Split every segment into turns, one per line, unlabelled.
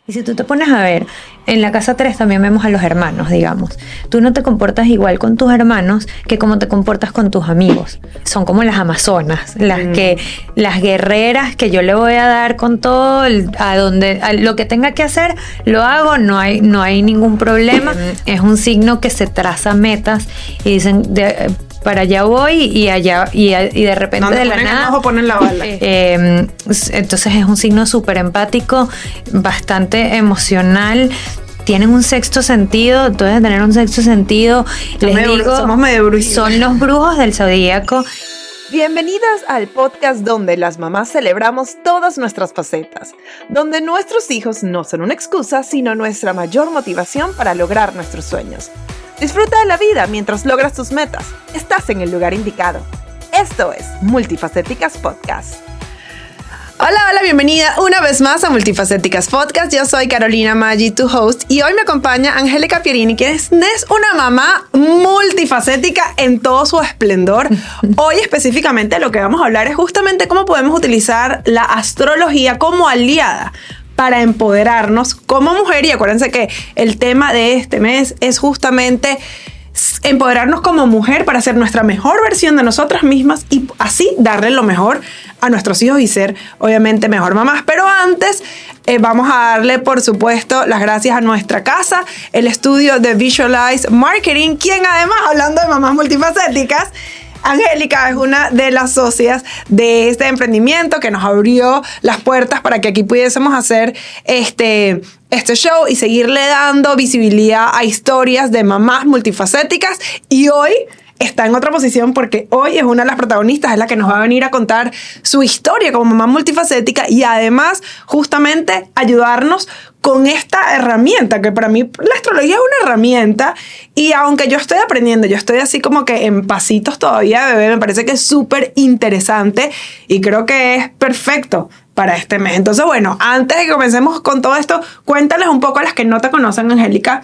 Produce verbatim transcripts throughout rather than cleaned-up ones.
Y si tú te pones a ver, en la casa tres también vemos a los hermanos, digamos. Tú no te comportas igual con tus hermanos que como te comportas con tus amigos. Son como las amazonas, las mm. que, las guerreras que yo le voy a dar con todo, el, a donde, a lo que tenga que hacer, lo hago, no hay, no hay ningún problema. Mm. Es un signo que se traza metas y dicen, de, para allá voy y allá y, y de repente
¿Dónde
de la
ponen
nada
el ojo, ponen la bala?
Eh, eh, entonces es un signo súper empático, bastante emocional. Tienen un sexto sentido, tú debes tener un sexto sentido. Les
medio,
digo,
somos medio brujos.
Son los brujos del zodíaco.
Bienvenidas al podcast donde las mamás celebramos todas nuestras facetas, donde nuestros hijos no son una excusa, sino nuestra mayor motivación para lograr nuestros sueños. Disfruta de la vida mientras logras tus metas. Estás en el lugar indicado. Esto es Multifacéticas Podcast. Hola, hola, bienvenida una vez más a Multifacéticas Podcast. Yo soy Carolina Maggi, tu host, y hoy me acompaña Angélica Pierini, quien es una mamá multifacética en todo su esplendor. Hoy específicamente lo que vamos a hablar es justamente cómo podemos utilizar la astrología como aliada para empoderarnos como mujer. Y acuérdense que el tema de este mes es justamente empoderarnos como mujer para ser nuestra mejor versión de nosotras mismas y así darle lo mejor a nuestros hijos y ser obviamente mejor mamás. Pero antes eh, vamos a darle por supuesto las gracias a nuestra casa, el estudio de Visualize Marketing, quien además, hablando de mamás multifacéticas, Angélica es una de las socias de este emprendimiento que nos abrió las puertas para que aquí pudiésemos hacer este, este show y seguirle dando visibilidad a historias de mamás multifacéticas. Y hoy está en otra posición porque hoy es una de las protagonistas, es la que nos va a venir a contar su historia como mamá multifacética y además justamente ayudarnos con esta herramienta, que para mí la astrología es una herramienta y aunque yo estoy aprendiendo, yo estoy así como que en pasitos todavía, bebé, me parece que es súper interesante y creo que es perfecto para este mes. Entonces, bueno, antes de que comencemos con todo esto, cuéntales un poco a las que no te conocen, Angélica,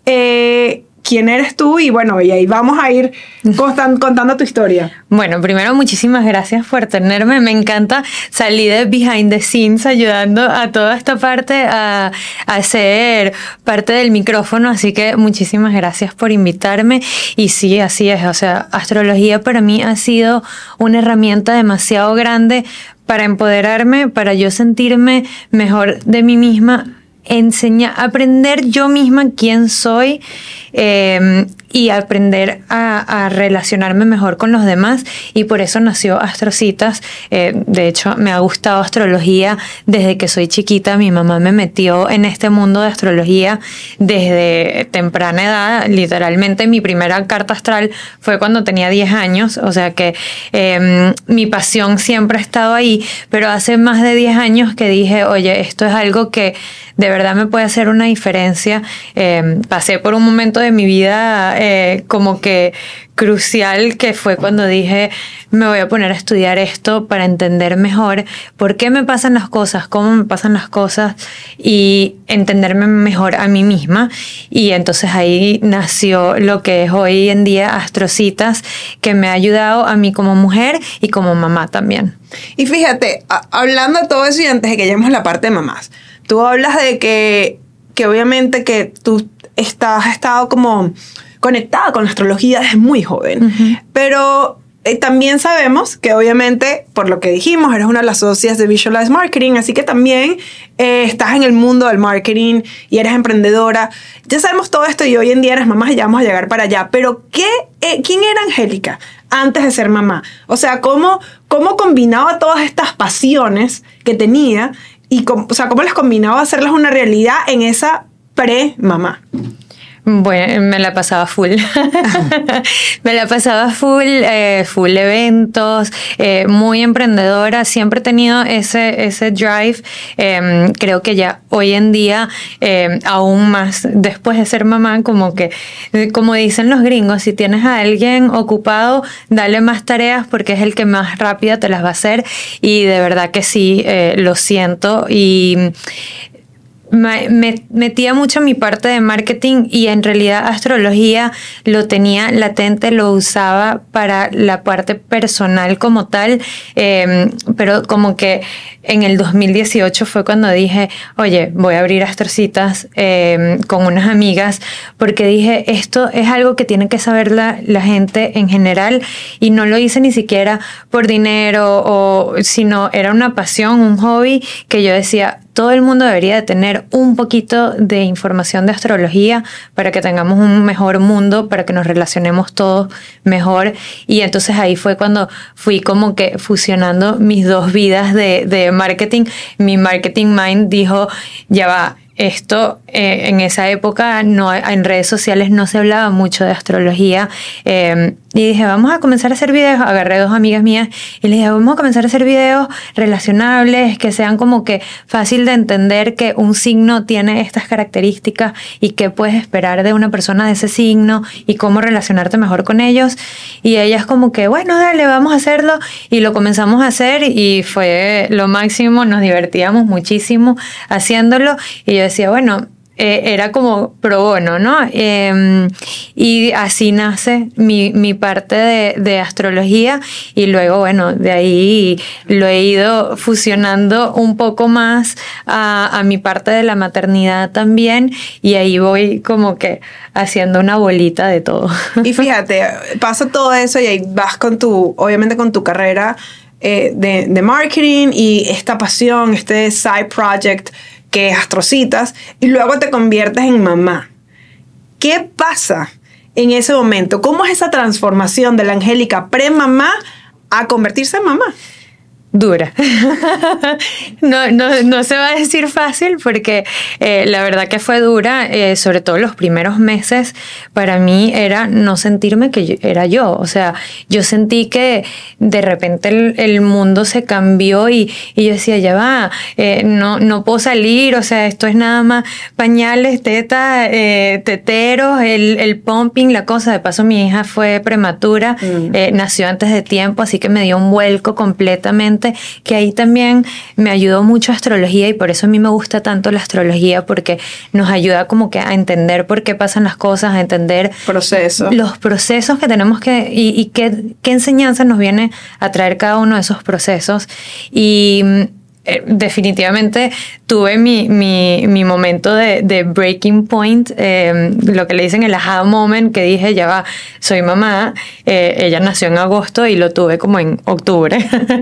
eh, quién eres tú y bueno, y ahí vamos a ir constant- contando tu historia.
Bueno, primero muchísimas gracias por tenerme, me encanta salir de behind the scenes ayudando a toda esta parte a, a ser parte del micrófono, así que muchísimas gracias por invitarme y sí, así es, o sea, astrología para mí ha sido una herramienta demasiado grande para empoderarme, para yo sentirme mejor de mí misma, enseñar, aprender yo misma quién soy eh, y aprender a, a relacionarme mejor con los demás y por eso nació Astrocitas. Eh, de hecho, me ha gustado astrología desde que soy chiquita. Mi mamá me metió en este mundo de astrología desde temprana edad. Literalmente mi primera carta astral fue cuando tenía diez años, o sea que eh, mi pasión siempre ha estado ahí, pero hace más de diez años que dije, oye, esto es algo que de verdad me puede hacer una diferencia. Eh, pasé por un momento de mi vida eh, como que crucial, que fue cuando dije, me voy a poner a estudiar esto para entender mejor por qué me pasan las cosas, cómo me pasan las cosas y entenderme mejor a mí misma. Y entonces ahí nació lo que es hoy en día Astrocitas, que me ha ayudado a mí como mujer y como mamá también.
Y fíjate, a- hablando de todo eso y antes de que lleguemos a la parte de mamás, tú hablas de que, que obviamente que tú estás, has estado como conectada con la astrología desde muy joven, uh-huh. pero eh, también sabemos que obviamente, por lo que dijimos, eres una de las socias de Visualize Marketing, así que también eh, estás en el mundo del marketing y eres emprendedora. Ya sabemos todo esto y hoy en día eres mamá y ya vamos a llegar para allá, pero ¿qué, eh, ¿quién era Angélica antes de ser mamá? O sea, ¿cómo, cómo combinaba todas estas pasiones que tenía y cómo, o sea, cómo las combinaba a hacerlas una realidad en esa pre-mamá?
Bueno, me la pasaba full. me la pasaba full, eh, full eventos, eh, muy emprendedora. Siempre he tenido ese, ese drive. Eh, creo que ya hoy en día, eh, aún más después de ser mamá, como que, como dicen los gringos, si tienes a alguien ocupado, dale más tareas porque es el que más rápido te las va a hacer. Y de verdad que sí, eh, lo siento. Y me, me metía mucho mi parte de marketing y en realidad astrología lo tenía latente, lo usaba para la parte personal como tal, eh, pero como que en el dos mil dieciocho fue cuando dije, oye, voy a abrir Astrocitas eh, con unas amigas, porque dije, esto es algo que tiene que saber la, la gente en general, y no lo hice ni siquiera por dinero, o, sino era una pasión, un hobby que yo decía, todo el mundo debería de tener un poquito de información de astrología para que tengamos un mejor mundo, para que nos relacionemos todos mejor. Y entonces ahí fue cuando fui como que fusionando mis dos vidas de, de marketing. Mi marketing mind dijo, ya va, esto eh, en esa época no, en redes sociales no se hablaba mucho de astrología, eh, y dije, vamos a comenzar a hacer videos. Agarré dos amigas mías y les dije, vamos a comenzar a hacer videos relacionables, que sean como que fácil de entender que un signo tiene estas características y qué puedes esperar de una persona de ese signo y cómo relacionarte mejor con ellos. Y ellas como que, bueno, dale, vamos a hacerlo. Y lo comenzamos a hacer y fue lo máximo, nos divertíamos muchísimo haciéndolo. Y yo decía, bueno, eh, era como pro bono, ¿no? Eh, y así nace mi, mi parte de, de astrología, y luego, bueno, de ahí lo he ido fusionando un poco más a, a mi parte de la maternidad también, y ahí voy como que haciendo una bolita de todo.
Y fíjate, pasa todo eso y ahí vas con tu, obviamente con tu carrera eh, de, de marketing y esta pasión, este side project que es Astrocitas, y luego te conviertes en mamá. ¿Qué pasa en ese momento? ¿Cómo es esa transformación de la Angélica pre-mamá a convertirse en mamá?
Dura. no, no, no se va a decir fácil, porque eh, la verdad que fue dura, eh, sobre todo los primeros meses. Para mí era no sentirme que yo, era yo. O sea, yo sentí que de repente el, el mundo se cambió y, y yo decía, ya va, eh, no, no puedo salir. O sea, esto es nada más pañales, tetas, eh, teteros, el, el pumping, la cosa. De paso, mi hija fue prematura, mm. eh, nació antes de tiempo, así que me dio un vuelco completamente, que ahí también me ayudó mucho astrología, y por eso a mí me gusta tanto la astrología, porque nos ayuda como que a entender por qué pasan las cosas, a entender
procesos.
los procesos que tenemos que, y, y qué, qué enseñanza nos viene a traer cada uno de esos procesos. Y Eh, definitivamente tuve mi, mi, mi momento de, de breaking point, eh, lo que le dicen el aha moment, que dije, ya va, soy mamá. Eh, ella nació en agosto y lo tuve como en octubre,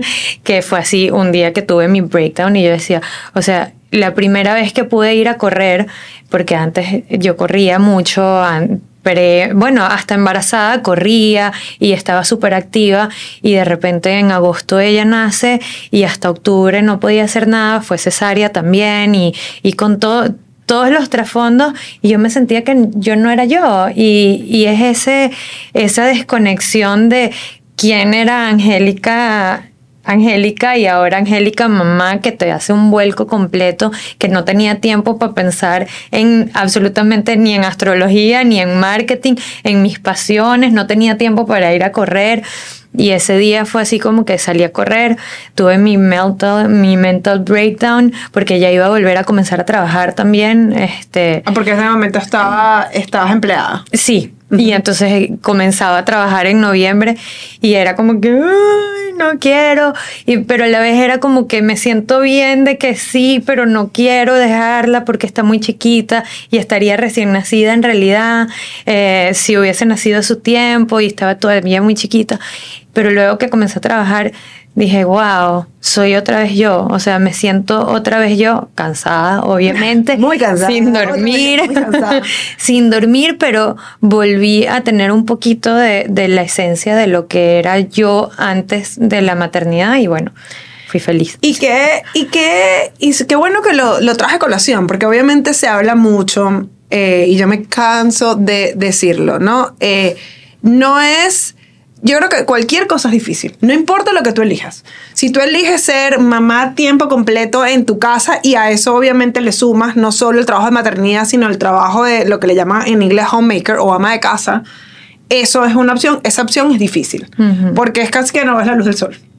que fue así un día que tuve mi breakdown, y yo decía, o sea, la primera vez que pude ir a correr, porque antes yo corría mucho, antes, Pero, bueno, hasta embarazada corría y estaba súper activa, y de repente en agosto ella nace y hasta octubre no podía hacer nada, fue cesárea también, y, y con todo, todos los trasfondos, y yo me sentía que yo no era yo, y, y es ese, esa desconexión de quién era Angélica Angélica y ahora Angélica mamá, que te hace un vuelco completo, que no tenía tiempo para pensar en absolutamente ni en astrología, ni en marketing, en mis pasiones, no tenía tiempo para ir a correr. Y ese día fue así como que salí a correr, tuve mi mental, mi mental breakdown, porque ya iba a volver a comenzar a trabajar también. Este,
ah, porque en ese momento estaba, estabas empleada.
Sí, uh-huh. Y entonces comenzaba a trabajar en noviembre y era como que, ay, no quiero, y, pero a la vez era como que me siento bien de que sí, pero no quiero dejarla porque está muy chiquita y estaría recién nacida en realidad, eh, si hubiese nacido a su tiempo y estaba todavía muy chiquita. Pero luego que comencé a trabajar, dije, wow, soy otra vez yo. O sea, me siento otra vez yo, cansada, obviamente.
Muy cansada.
Sin dormir. Muy cansada. Sin dormir, pero volví a tener un poquito de, de la esencia de lo que era yo antes de la maternidad, y bueno, fui feliz.
Y qué, y qué, y qué bueno que lo, lo traje a colación, porque obviamente se habla mucho, eh, y yo me canso de decirlo, ¿no? Eh, no es... Yo creo que cualquier cosa es difícil, no importa lo que tú elijas. Si tú eliges ser mamá a tiempo completo en tu casa, y a eso obviamente le sumas no solo el trabajo de maternidad, sino el trabajo de lo que le llaman en inglés homemaker o ama de casa, eso es una opción. Esa opción es difícil, uh-huh. porque es casi que no ves la luz del sol.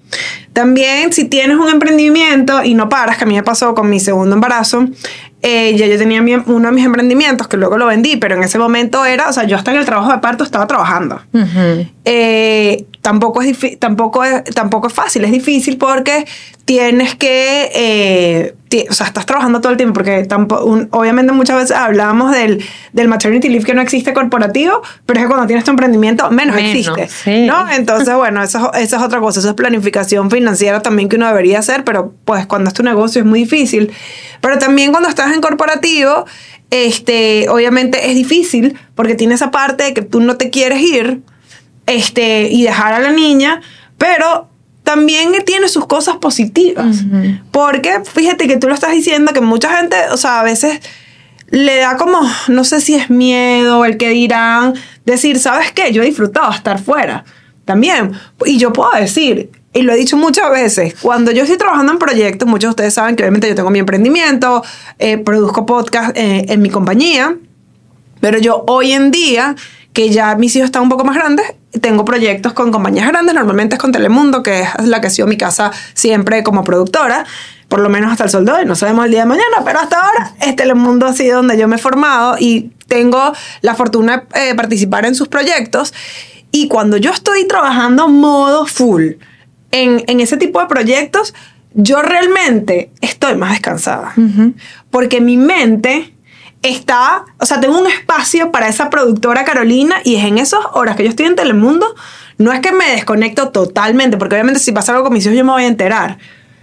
También si tienes un emprendimiento y no paras, que a mí me pasó con mi segundo embarazo, eh, ya yo tenía mi, uno de mis emprendimientos que luego lo vendí, pero en ese momento era, o sea, yo hasta en el trabajo de parto estaba trabajando. Uh-huh. Eh, tampoco, es difi- tampoco, es, tampoco es fácil, es difícil porque tienes que, eh, t- o sea, estás trabajando todo el tiempo porque tampoco, un, obviamente muchas veces hablamos del, del maternity leave que no existe corporativo, pero es que cuando tienes tu emprendimiento menos, menos existe, sí. ¿no? Entonces, bueno, eso, eso es otra cosa, eso es planificación financiera también que uno debería hacer, pero pues cuando es tu negocio es muy difícil. Pero también cuando estás en corporativo, este, obviamente es difícil porque tiene esa parte de que tú no te quieres ir este, y dejar a la niña, pero también tiene sus cosas positivas. Uh-huh. Porque fíjate que tú lo estás diciendo, que mucha gente, o sea, a veces le da como, no sé si es miedo, el que dirán, decir, ¿sabes qué? Yo he disfrutado estar fuera también. Y yo puedo decir, y lo he dicho muchas veces, cuando yo estoy trabajando en proyectos, muchos de ustedes saben que obviamente yo tengo mi emprendimiento, eh, produzco podcast eh, en mi compañía, pero yo hoy en día, que ya mis hijos están un poco más grandes, tengo proyectos con compañías grandes, normalmente es con Telemundo, que es la que ha sido mi casa siempre como productora, por lo menos hasta el sol de hoy, no sabemos el día de mañana, pero hasta ahora es Telemundo ha sido donde yo me he formado y tengo la fortuna de eh, participar en sus proyectos. Y cuando yo estoy trabajando modo full en, en ese tipo de proyectos, yo realmente estoy más descansada. Uh-huh. Porque mi mente está, o sea, tengo un espacio para esa productora Carolina y es en esas horas que yo estoy en Telemundo, no es que me desconecto totalmente, porque obviamente si pasa algo con mis hijos yo me voy a enterar.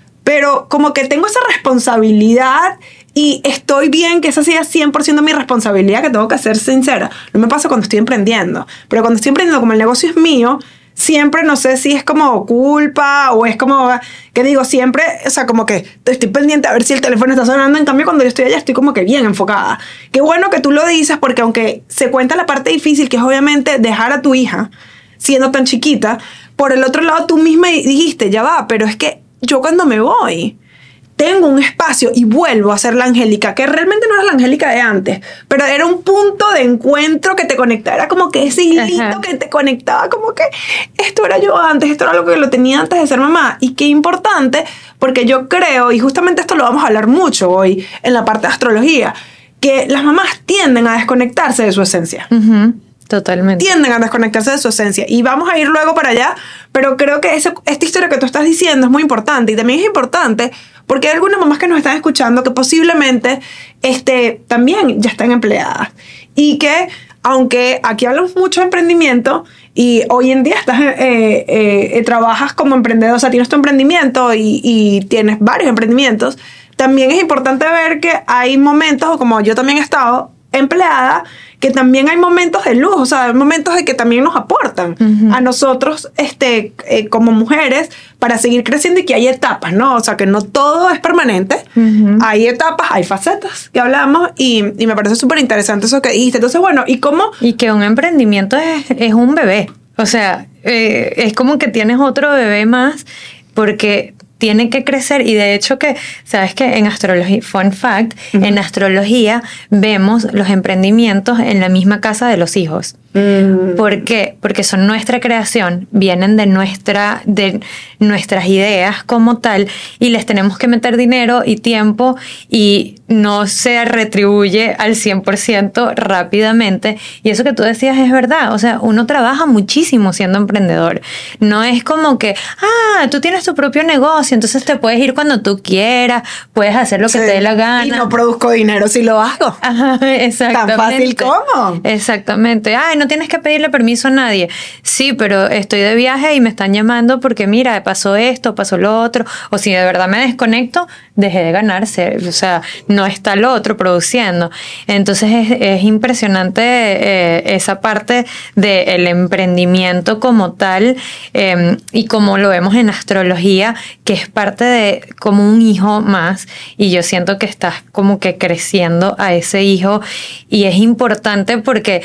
Pero como que tengo esa responsabilidad y estoy bien que esa sea cien por ciento mi responsabilidad, que tengo que ser sincera. No me pasa cuando estoy emprendiendo. Pero cuando estoy emprendiendo, como el negocio es mío, siempre no sé si es como culpa o es como, que digo, siempre, o sea, como que estoy pendiente a ver si el teléfono está sonando. En cambio, cuando yo estoy allá, estoy como que bien enfocada. Qué bueno que tú lo dices, porque aunque se cuenta la parte difícil, que es obviamente dejar a tu hija siendo tan chiquita, por el otro lado tú misma dijiste, ya va, pero es que yo cuando me voy tengo un espacio y vuelvo a ser la Angélica, que realmente no era la Angélica de antes, pero era un punto de encuentro que te conectaba, era como que ese hilito Ajá. que te conectaba, como que esto era yo antes, esto era lo que lo tenía antes de ser mamá. Y qué importante, porque yo creo, y justamente esto lo vamos a hablar mucho hoy en la parte de astrología, que las mamás tienden a desconectarse de su esencia.
Uh-huh. Totalmente.
Tienden a desconectarse de su esencia. Y vamos a ir luego para allá, pero creo que ese, esta historia que tú estás diciendo es muy importante. Y también es importante porque hay algunas mamás que nos están escuchando que posiblemente este, también ya están empleadas. Y que, aunque aquí hablamos mucho de emprendimiento, y hoy en día estás, eh, eh, trabajas como emprendedor, o sea, tienes tu emprendimiento y, y tienes varios emprendimientos, también es importante ver que hay momentos, o como yo también he estado empleada, que también hay momentos de luz, o sea, hay momentos de que también nos aportan uh-huh. a nosotros este, eh, como mujeres para seguir creciendo y que hay etapas, ¿no? O sea, que no todo es permanente, uh-huh. hay etapas, hay facetas que hablamos y, y me parece súper interesante eso que dijiste. Entonces, bueno, ¿y cómo?
Y que un emprendimiento es, es un bebé, o sea, eh, es como que tienes otro bebé más porque tiene que crecer y de hecho que, ¿sabes qué? En astrología, fun fact, uh-huh. en astrología vemos los emprendimientos en la misma casa de los hijos. Uh-huh. ¿Por qué? Porque son nuestra creación, vienen de, nuestra, de nuestras ideas como tal y les tenemos que meter dinero y tiempo y no se retribuye al cien por ciento rápidamente. Y eso que tú decías es verdad, o sea, uno trabaja muchísimo siendo emprendedor. No es como que, ah, tú tienes tu propio negocio, entonces te puedes ir cuando tú quieras, puedes hacer lo que sí. te dé la gana.
Y no produzco dinero si lo hago.
Ajá, exactamente.
Tan fácil como.
Exactamente. Ay, no tienes que pedirle permiso a nadie. Sí, pero estoy de viaje y me están llamando porque mira, pasó esto, pasó lo otro. O si de verdad me desconecto, dejé de ganarse. O sea, no está lo otro produciendo. Entonces es, es impresionante eh, esa parte del emprendimiento como tal eh, y como lo vemos en astrología, que es parte de como un hijo más y yo siento que estás como que creciendo a ese hijo y es importante porque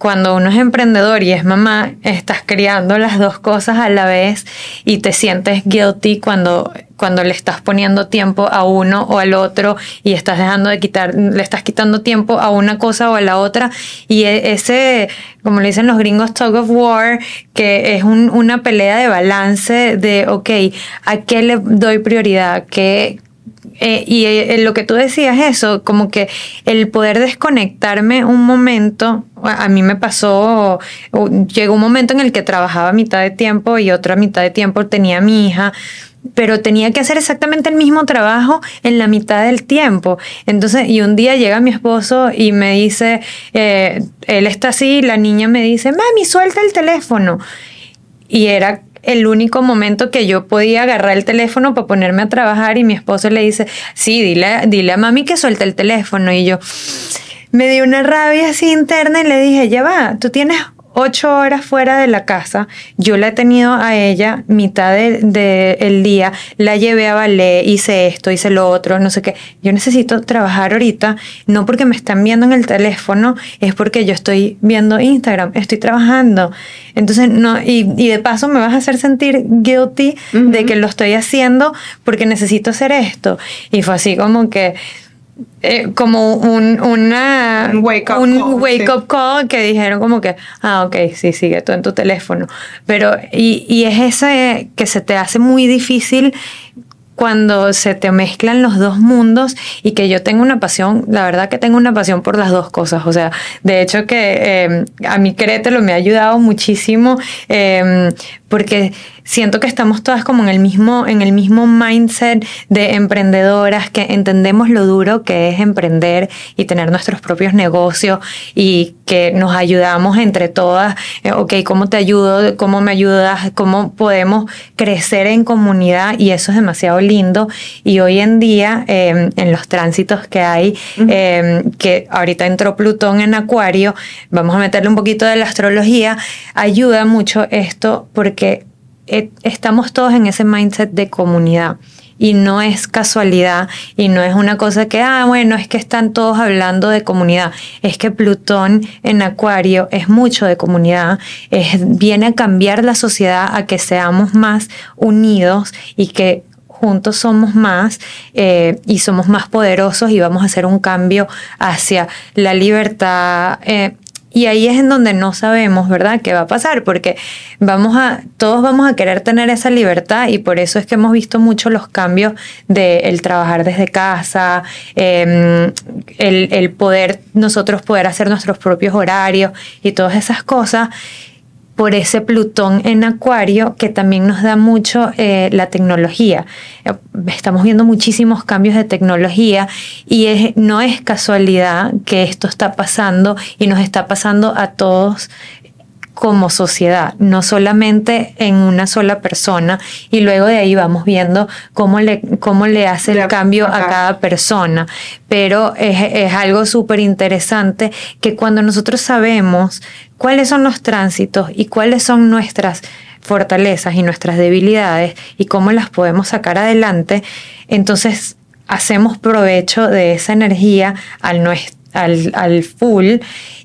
cuando uno es emprendedor y es mamá, estás criando las dos cosas a la vez y te sientes guilty cuando, cuando le estás poniendo tiempo a uno o al otro y estás dejando de quitar, le estás quitando tiempo a una cosa o a la otra. Y ese, como le dicen los gringos, tug of war, que es un, una pelea de balance de, ok, ¿a qué le doy prioridad? ¿Qué Eh, y eh, lo que tú decías, eso, como que el poder desconectarme un momento, a mí me pasó, llegó un momento en el que trabajaba a mitad de tiempo y otra mitad de tiempo tenía a mi hija, pero tenía que hacer exactamente el mismo trabajo en la mitad del tiempo. Entonces, y un día llega mi esposo y me dice, eh, él está así, la niña me dice, mami, suelta el teléfono. Y era el único momento que yo podía agarrar el teléfono para ponerme a trabajar, y mi esposo le dice, sí, dile, dile a mami que suelte el teléfono. Y yo me dio una rabia así interna y le dije, ya va, tú tienes ocho horas fuera de la casa, yo la he tenido a ella mitad del de, de día, la llevé a ballet, hice esto, hice lo otro, no sé qué. Yo necesito trabajar ahorita, no porque me están viendo en el teléfono, es porque yo estoy viendo Instagram, estoy trabajando. Entonces, no, y, y de paso me vas a hacer sentir guilty uh-huh. de que lo estoy haciendo porque necesito hacer esto. Y fue así como que Eh, como un, una,
un wake up,
un
call,
wake
sí.
up call que dijeron como que, ah, ok, sí, sigue tú en tu teléfono. Pero, y, y es ese que se te hace muy difícil cuando se te mezclan los dos mundos, y que yo tengo una pasión, la verdad que tengo una pasión por las dos cosas. O sea, de hecho que eh, a mí Créetelo me ha ayudado muchísimo, eh, porque siento que estamos todas como en el mismo, en el mismo mindset de emprendedoras, que entendemos lo duro que es emprender y tener nuestros propios negocios, y que nos ayudamos entre todas. Eh, ok, ¿cómo te ayudo? ¿Cómo me ayudas? ¿Cómo podemos crecer en comunidad? Y eso es demasiado lindo. Y hoy en día, eh, en los tránsitos que hay, uh-huh. eh, que ahorita entró Plutón en Acuario, vamos a meterle un poquito de la astrología, ayuda mucho esto porque estamos todos en ese mindset de comunidad, y no es casualidad, y no es una cosa que, ah, bueno, es que están todos hablando de comunidad. Es que Plutón en Acuario es mucho de comunidad, es, viene a cambiar la sociedad, a que seamos más unidos y que juntos somos más, eh, y somos más poderosos, y vamos a hacer un cambio hacia la libertad. Eh, Y ahí es en donde no sabemos, ¿verdad?, qué va a pasar, porque vamos a, todos vamos a querer tener esa libertad, y por eso es que hemos visto mucho los cambios de el trabajar desde casa, eh, el, el poder, nosotros poder hacer nuestros propios horarios y todas esas cosas, por ese Plutón en Acuario, que también nos da mucho eh, la tecnología. Estamos viendo muchísimos cambios de tecnología, y es, no es casualidad que esto está pasando, y nos está pasando a todos como sociedad, no solamente en una sola persona, y luego de ahí vamos viendo cómo le, cómo le hace el cambio a cada persona. Pero es, es algo súper interesante, que cuando nosotros sabemos cuáles son los tránsitos y cuáles son nuestras fortalezas y nuestras debilidades y cómo las podemos sacar adelante, entonces hacemos provecho de esa energía al, al, al full,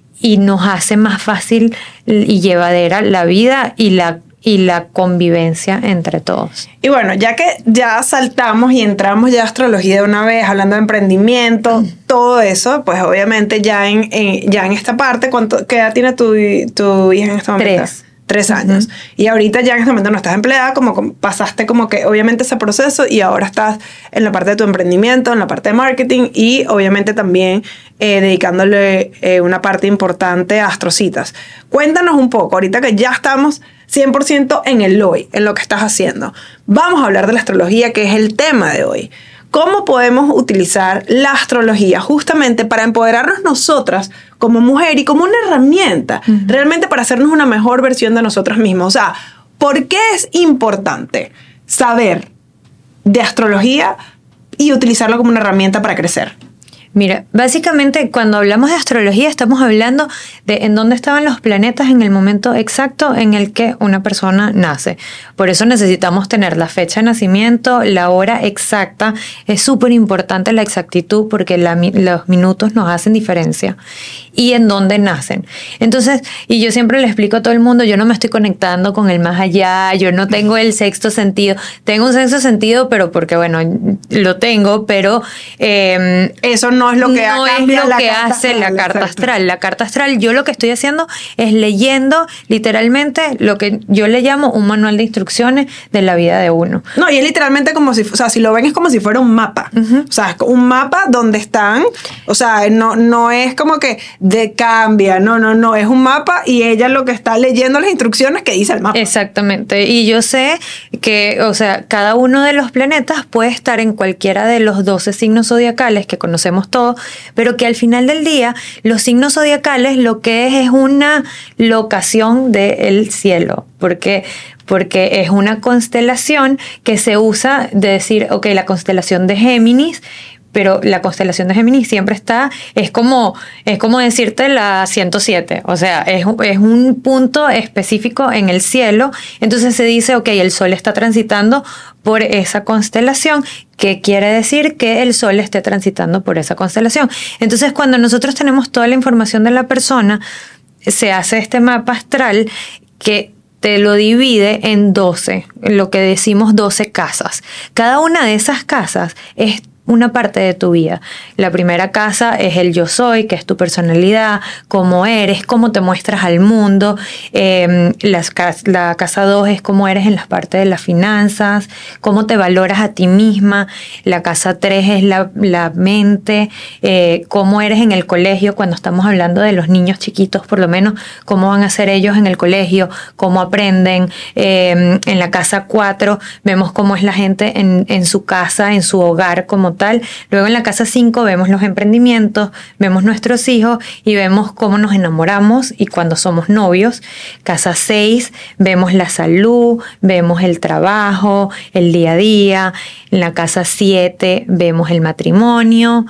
y nos hace más fácil y llevadera la vida y la y la convivencia entre todos.
Y bueno, ya que ya saltamos y entramos ya a astrología de una vez, hablando de emprendimiento, mm. todo eso, pues obviamente ya en, en ya en esta parte, ¿cuánto, ¿qué edad tiene tu, tu hija en este momento?
Tres.
Tres años. Uh-huh. Y ahorita ya en este momento no estás empleada, como, como pasaste como que obviamente ese proceso, y ahora estás en la parte de tu emprendimiento, en la parte de marketing, y obviamente también eh, dedicándole eh, una parte importante a Astrocitas. Cuéntanos un poco, ahorita que ya estamos cien por ciento en el hoy, en lo que estás haciendo. Vamos a hablar de la astrología, que es el tema de hoy. ¿Cómo podemos utilizar la astrología justamente para empoderarnos nosotras como mujer y como una herramienta, uh-huh. realmente para hacernos una mejor versión de nosotras mismas? O sea, ¿por qué es importante saber de astrología y utilizarlo como una herramienta para crecer?
Mira, básicamente cuando hablamos de astrología estamos hablando de en dónde estaban los planetas en el momento exacto en el que una persona nace. Por eso necesitamos tener la fecha de nacimiento, la hora exacta. Es súper importante la exactitud porque la, los minutos nos hacen diferencia. Y en dónde nacen. Entonces, y yo siempre le explico a todo el mundo, yo no me estoy conectando con el más allá, yo no tengo el sexto sentido. Tengo un sexto sentido, pero porque, bueno, lo tengo, pero... Eh,
eso no es lo que,
no es lo que hace la carta astral. La carta astral, yo lo que estoy haciendo es leyendo literalmente lo que yo le llamo un manual de instrucciones de la vida de uno.
No, y es literalmente como si, o sea, si lo ven es como si fuera un mapa. Uh-huh. O sea, es un mapa donde están, o sea, no, no es como que de cambia, no, no, no, es un mapa y ella lo que está leyendo las instrucciones que dice el mapa.
Exactamente, y yo sé que, o sea, cada uno de los planetas puede estar en cualquiera de los doce signos zodiacales que conocemos todos, pero que al final del día los signos zodiacales lo que es es una locación del cielo, porque porque es una constelación que se usa de decir, ok, la constelación de Géminis, pero la constelación de Géminis siempre está, es como, es como decirte la ciento siete, o sea, es, es un punto específico en el cielo, entonces se dice, ok, el Sol está transitando por esa constelación, que quiere decir que el Sol esté transitando por esa constelación. Entonces, cuando nosotros tenemos toda la información de la persona, se hace este mapa astral que te lo divide en doce, lo que decimos doce casas. Cada una de esas casas es una parte de tu vida. La primera casa es el yo soy, que es tu personalidad, cómo eres, cómo te muestras al mundo. Eh, las, la casa dos es cómo eres en las partes de las finanzas, cómo te valoras a ti misma. La casa tres es la, la mente, eh, cómo eres en el colegio, cuando estamos hablando de los niños chiquitos, por lo menos, cómo van a ser ellos en el colegio, cómo aprenden. Eh, en la casa cuatro vemos cómo es la gente en, en su casa, en su hogar como tal. Luego en la casa cinco vemos los emprendimientos, vemos nuestros hijos y vemos cómo nos enamoramos y cuando somos novios. Casa seis vemos la salud, vemos el trabajo, el día a día. En la casa siete vemos el matrimonio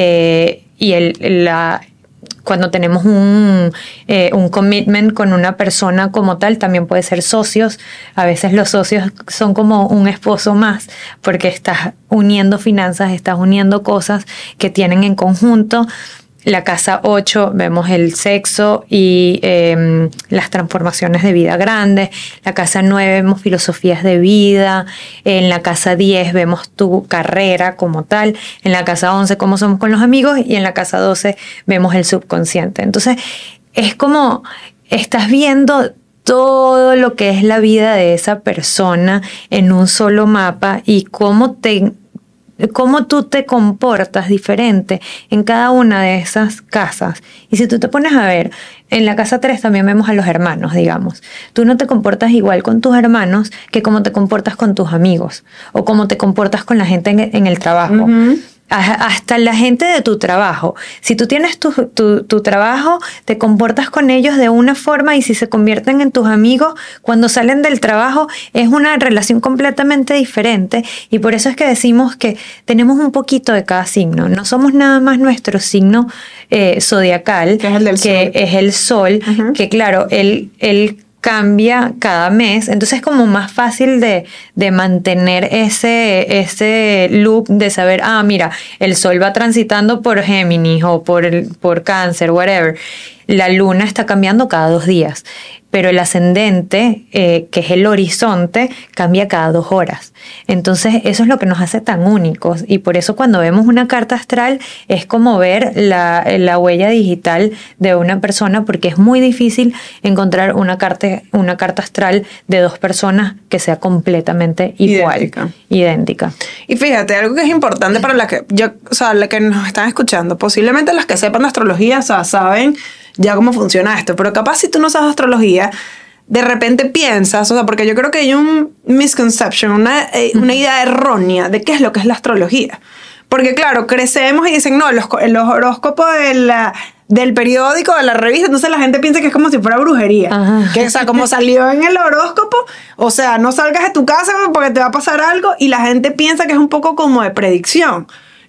eh, y el, la... Cuando tenemos un, eh, un commitment con una persona como tal, también puede ser socios. A veces los socios son como un esposo más, porque estás uniendo finanzas, estás uniendo cosas que tienen en conjunto. La casa ocho vemos el sexo y eh, las transformaciones de vida grandes. La casa nueve vemos filosofías de vida. En la casa diez vemos tu carrera como tal. En la casa once cómo somos con los amigos. Y en la casa doce vemos el subconsciente. Entonces es como estás viendo todo lo que es la vida de esa persona en un solo mapa y cómo te... cómo tú te comportas diferente en cada una de esas casas. Y si tú te pones a ver, en la casa tres también vemos a los hermanos, digamos. Tú no te comportas igual con tus hermanos que cómo te comportas con tus amigos o cómo te comportas con la gente en, en el trabajo. Uh-huh. Hasta la gente de tu trabajo. Si tú tienes tu, tu, tu trabajo, te comportas con ellos de una forma y si se convierten en tus amigos, cuando salen del trabajo es una relación completamente diferente y por eso es que decimos que tenemos un poquito de cada signo. No somos nada más nuestro signo eh, zodiacal,
que es el del
que
sol.
es el sol, uh-huh. que claro, el, el cambia cada mes, entonces es como más fácil de, de mantener ese, ese loop de saber, ah, mira, el sol va transitando por Géminis o por, el, por Cáncer, whatever. La luna está cambiando cada dos días, pero el ascendente, eh, que es el horizonte, cambia cada dos horas. Entonces eso es lo que nos hace tan únicos y por eso cuando vemos una carta astral es como ver la, la huella digital de una persona porque es muy difícil encontrar una carta, una carta astral de dos personas que sea completamente igual, idéntica. idéntica.
Y fíjate, algo que es importante para la que, yo, o sea, la que nos están escuchando, posiblemente las que sepan de astrología, o sea, saben ya cómo funciona esto, pero capaz si tú no sabes astrología, de repente piensas, o sea, porque yo creo que hay un misconception, una, eh, una idea errónea de qué es lo que es la astrología. Porque claro, crecemos y dicen, no, los, los horóscopos de la, del periódico, de la revista, entonces la gente piensa que es como si fuera brujería. Ajá. Que, o sea, como salió en el horóscopo, o sea, no salgas de tu casa porque te va a pasar algo y la gente piensa que es un poco como de predicción.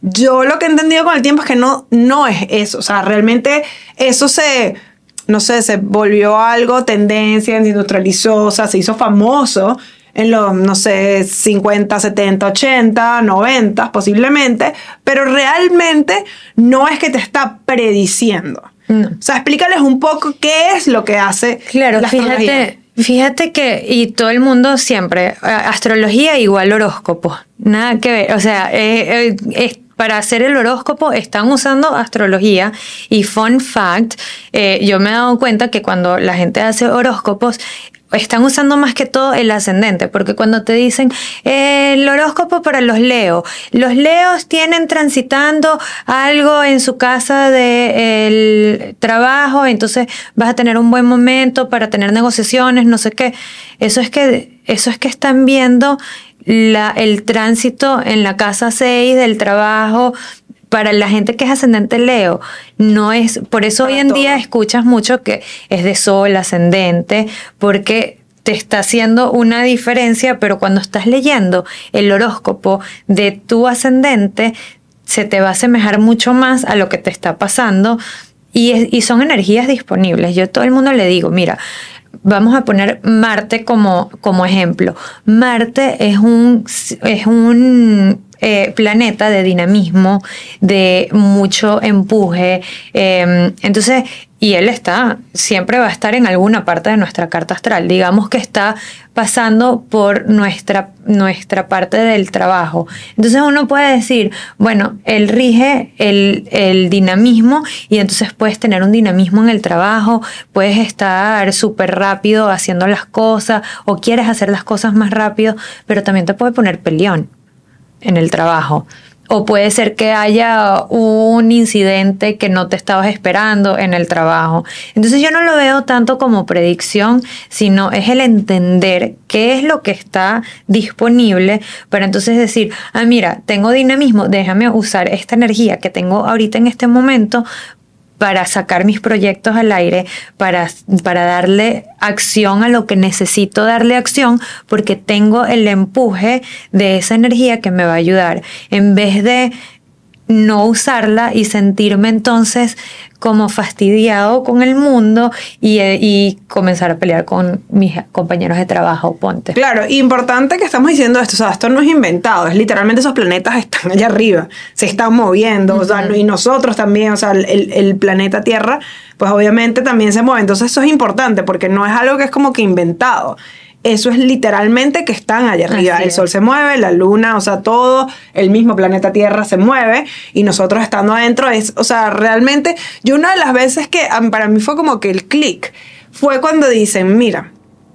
yo lo que he entendido con el tiempo es que no, no es eso. O sea, realmente eso se, no sé, se volvió algo, tendencia, se industrializó, o sea, se hizo famoso en los, no sé, cincuenta, setenta, ochenta, noventa posiblemente, pero realmente no es que te está prediciendo. No. O sea, explícales un poco qué es lo que hace
claro,
la astrología.
Fíjate, fíjate que, y todo el mundo siempre, astrología igual horóscopo, nada que ver, o sea, eh, eh, es para hacer el horóscopo están usando astrología y fun fact, eh, yo me he dado cuenta que cuando la gente hace horóscopos están usando más que todo el ascendente, porque cuando te dicen eh, el horóscopo para los Leo, los Leos tienen transitando algo en su casa del trabajo, entonces vas a tener un buen momento para tener negociaciones, no sé qué. Eso es que, eso es que están viendo la, el tránsito en la casa seis del trabajo. Para la gente que es ascendente Leo, no es, por eso Para hoy en todo. Día escuchas mucho que es de sol, ascendente, porque te está haciendo una diferencia, pero cuando estás leyendo el horóscopo de tu ascendente, se te va a asemejar mucho más a lo que te está pasando y, es, y son energías disponibles. Yo a todo el mundo le digo, mira, vamos a poner Marte como, como ejemplo. Marte es un, es un eh, planeta de dinamismo, de mucho empuje. Eh, entonces, y él está, siempre va a estar en alguna parte de nuestra carta astral. Digamos que está pasando por nuestra, nuestra parte del trabajo. Entonces uno puede decir, bueno, él rige el, el dinamismo y entonces puedes tener un dinamismo en el trabajo, puedes estar súper rápido haciendo las cosas o quieres hacer las cosas más rápido, pero también te puede poner peleón en el trabajo. O puede ser que haya un incidente que no te estabas esperando en el trabajo. Entonces yo no lo veo tanto como predicción, sino es el entender qué es lo que está disponible para entonces decir, ah, mira, tengo dinamismo, déjame usar esta energía que tengo ahorita en este momento para sacar mis proyectos al aire, para, para darle acción a lo que necesito darle acción, porque tengo el empuje de esa energía que me va a ayudar, en vez de no usarla y sentirme entonces como fastidiado con el mundo y, y comenzar a pelear con mis compañeros de trabajo, ponte.
Claro, importante que estamos diciendo esto, o sea, esto no es inventado, es literalmente esos planetas están allá arriba, se están moviendo, uh-huh. o sea, y nosotros también, o sea, el, el planeta Tierra, pues obviamente también se mueve, entonces eso es importante porque no es algo que es como que inventado. Eso es literalmente que están allá arriba. El sol se mueve, la luna, o sea, todo, el mismo planeta Tierra se mueve y nosotros estando adentro es, o sea, realmente, yo una de las veces que para mí fue como que el clic fue cuando dicen, mira,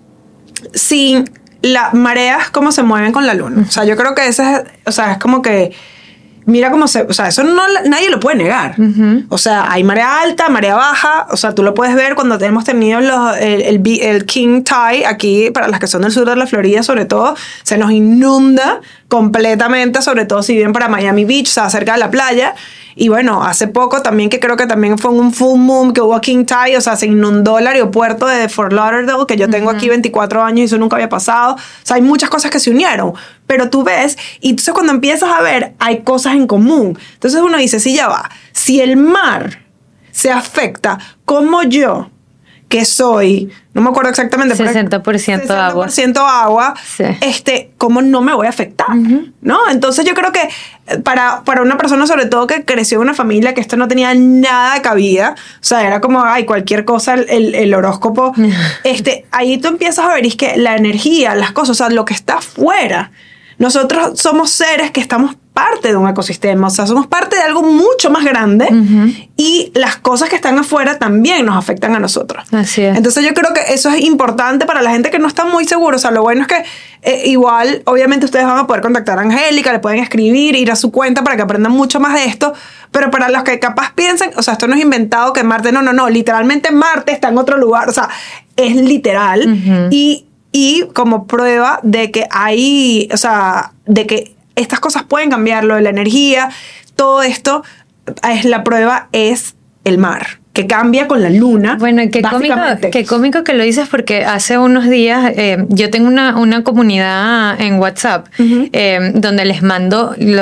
si las mareas cómo se mueven con la luna. O sea, yo creo que ese es, o sea, es como que mira cómo se, o sea, eso no, nadie lo puede negar. Uh-huh. O sea, hay marea alta, marea baja, o sea, tú lo puedes ver cuando hemos tenido los, el, el, el king tide aquí, para las que son del sur de la Florida, sobre todo, se nos inunda completamente, sobre todo si viven para Miami Beach, o sea, cerca de la playa. Y bueno, hace poco también, que creo que también fue un full moon, que hubo king tide, o sea, se inundó el aeropuerto de Fort Lauderdale, que yo tengo uh-huh. aquí veinticuatro años y eso nunca había pasado. O sea, hay muchas cosas que se unieron, pero tú ves, y entonces cuando empiezas a ver, hay cosas en común. Entonces uno dice, sí, ya va, si el mar se afecta como yo, que soy, no me acuerdo exactamente,
sesenta por ciento agua.
sesenta por ciento agua, sí. este, ¿cómo no me voy a afectar? Uh-huh. ¿No? Entonces yo creo que para, para una persona, sobre todo que creció en una familia que esto no tenía nada de cabida, o sea, era como, ay, cualquier cosa, el, el, el horóscopo, este, ahí tú empiezas a ver, y es que la energía, las cosas, o sea, lo que está afuera, nosotros somos seres que estamos parte de un ecosistema, o sea, somos parte de algo mucho más grande uh-huh. y las cosas que están afuera también nos afectan a nosotros.
Así es.
Entonces yo creo que eso es importante para la gente que no está muy segura. O sea, lo bueno es que eh, igual, obviamente ustedes van a poder contactar a Angélica, le pueden escribir, ir a su cuenta para que aprendan mucho más de esto, pero para los que capaz piensan, o sea, esto no es inventado que Marte, no, no, no, literalmente Marte está en otro lugar, o sea, es literal uh-huh. y, y como prueba de que hay, o sea, de que estas cosas pueden cambiar, lo de la energía, todo esto, es la prueba es el mar, que cambia con la luna.
Bueno, qué cómico, qué cómico que lo dices, porque hace unos días eh, yo tengo una, una comunidad en WhatsApp uh-huh. eh, donde les mando los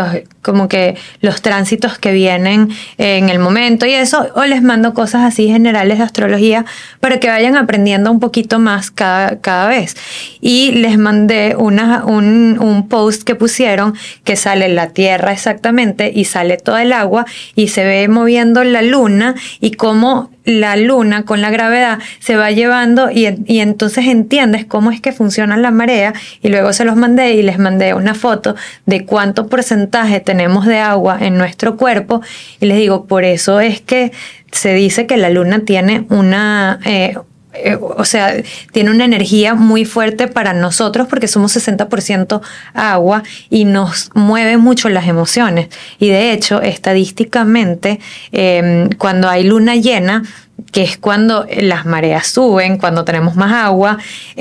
como que los tránsitos que vienen en el momento y eso, o les mando cosas así generales de astrología para que vayan aprendiendo un poquito más cada, cada vez. Y les mandé una, un, un post que pusieron que sale la Tierra exactamente y sale todo el agua y se ve moviendo la luna y cómo la luna con la gravedad se va llevando y, y entonces entiendes cómo es que funciona la marea. Y luego se los mandé y les mandé una foto de cuánto porcentaje tenemos de agua en nuestro cuerpo y les digo, por eso es que se dice que la luna tiene una... Eh, Eh, o sea, tiene una energía muy fuerte para nosotros porque somos sesenta por ciento agua y nos mueve mucho las emociones. Y de hecho, estadísticamente, eh, cuando hay luna llena, que es cuando las mareas suben, cuando tenemos más agua,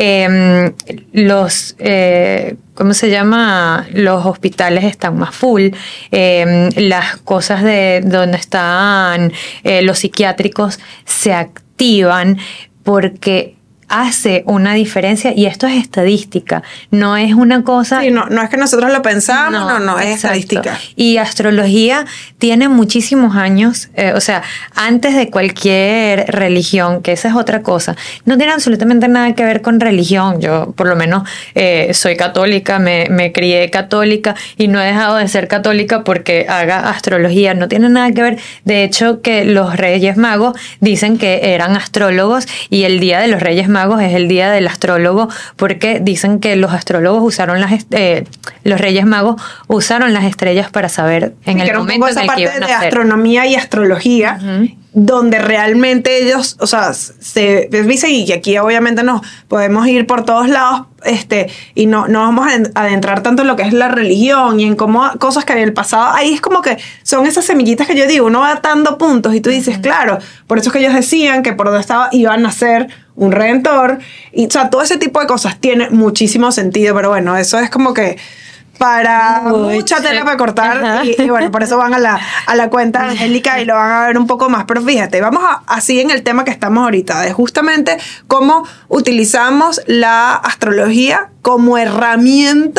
eh, los, eh, ¿cómo se llama? Los hospitales están más full, eh, las cosas de donde están eh, los psiquiátricos se activan, porque hace una diferencia y esto es estadística, no es una cosa...
Sí, no, no es que nosotros lo pensamos, no, no, no es
exacto.
estadística.
Y astrología tiene muchísimos años, eh, o sea, antes de cualquier religión, que esa es otra cosa, no tiene absolutamente nada que ver con religión. Yo por lo menos eh, soy católica, me, me crié católica y no he dejado de ser católica porque haga astrología, no tiene nada que ver. De hecho, que los Reyes Magos dicen que eran astrólogos y el día de los Reyes Magos Magos es el día del astrólogo porque dicen que los astrólogos usaron las eh, los Reyes Magos usaron las estrellas para saber en sí, el momento en el que iban a
de
hacer.
Astronomía y astrología, uh-huh. donde realmente ellos, o sea, se dicen, y aquí obviamente nos podemos ir por todos lados, este, y no, no vamos a adentrar tanto en lo que es la religión y en cómo cosas que había en el pasado. Ahí es como que son esas semillitas que yo digo, uno va atando puntos y tú dices, uh-huh. claro, por eso es que ellos decían que por donde estaba iban a ser un redentor, y o sea, todo ese tipo de cosas tiene muchísimo sentido, pero bueno, eso es como que para Uy, mucha tela para cortar y, y bueno, por eso van a la, a la cuenta Angélica y lo van a ver un poco más, pero fíjate, vamos a, así en el tema que estamos ahorita, de justamente cómo utilizamos la astrología como herramienta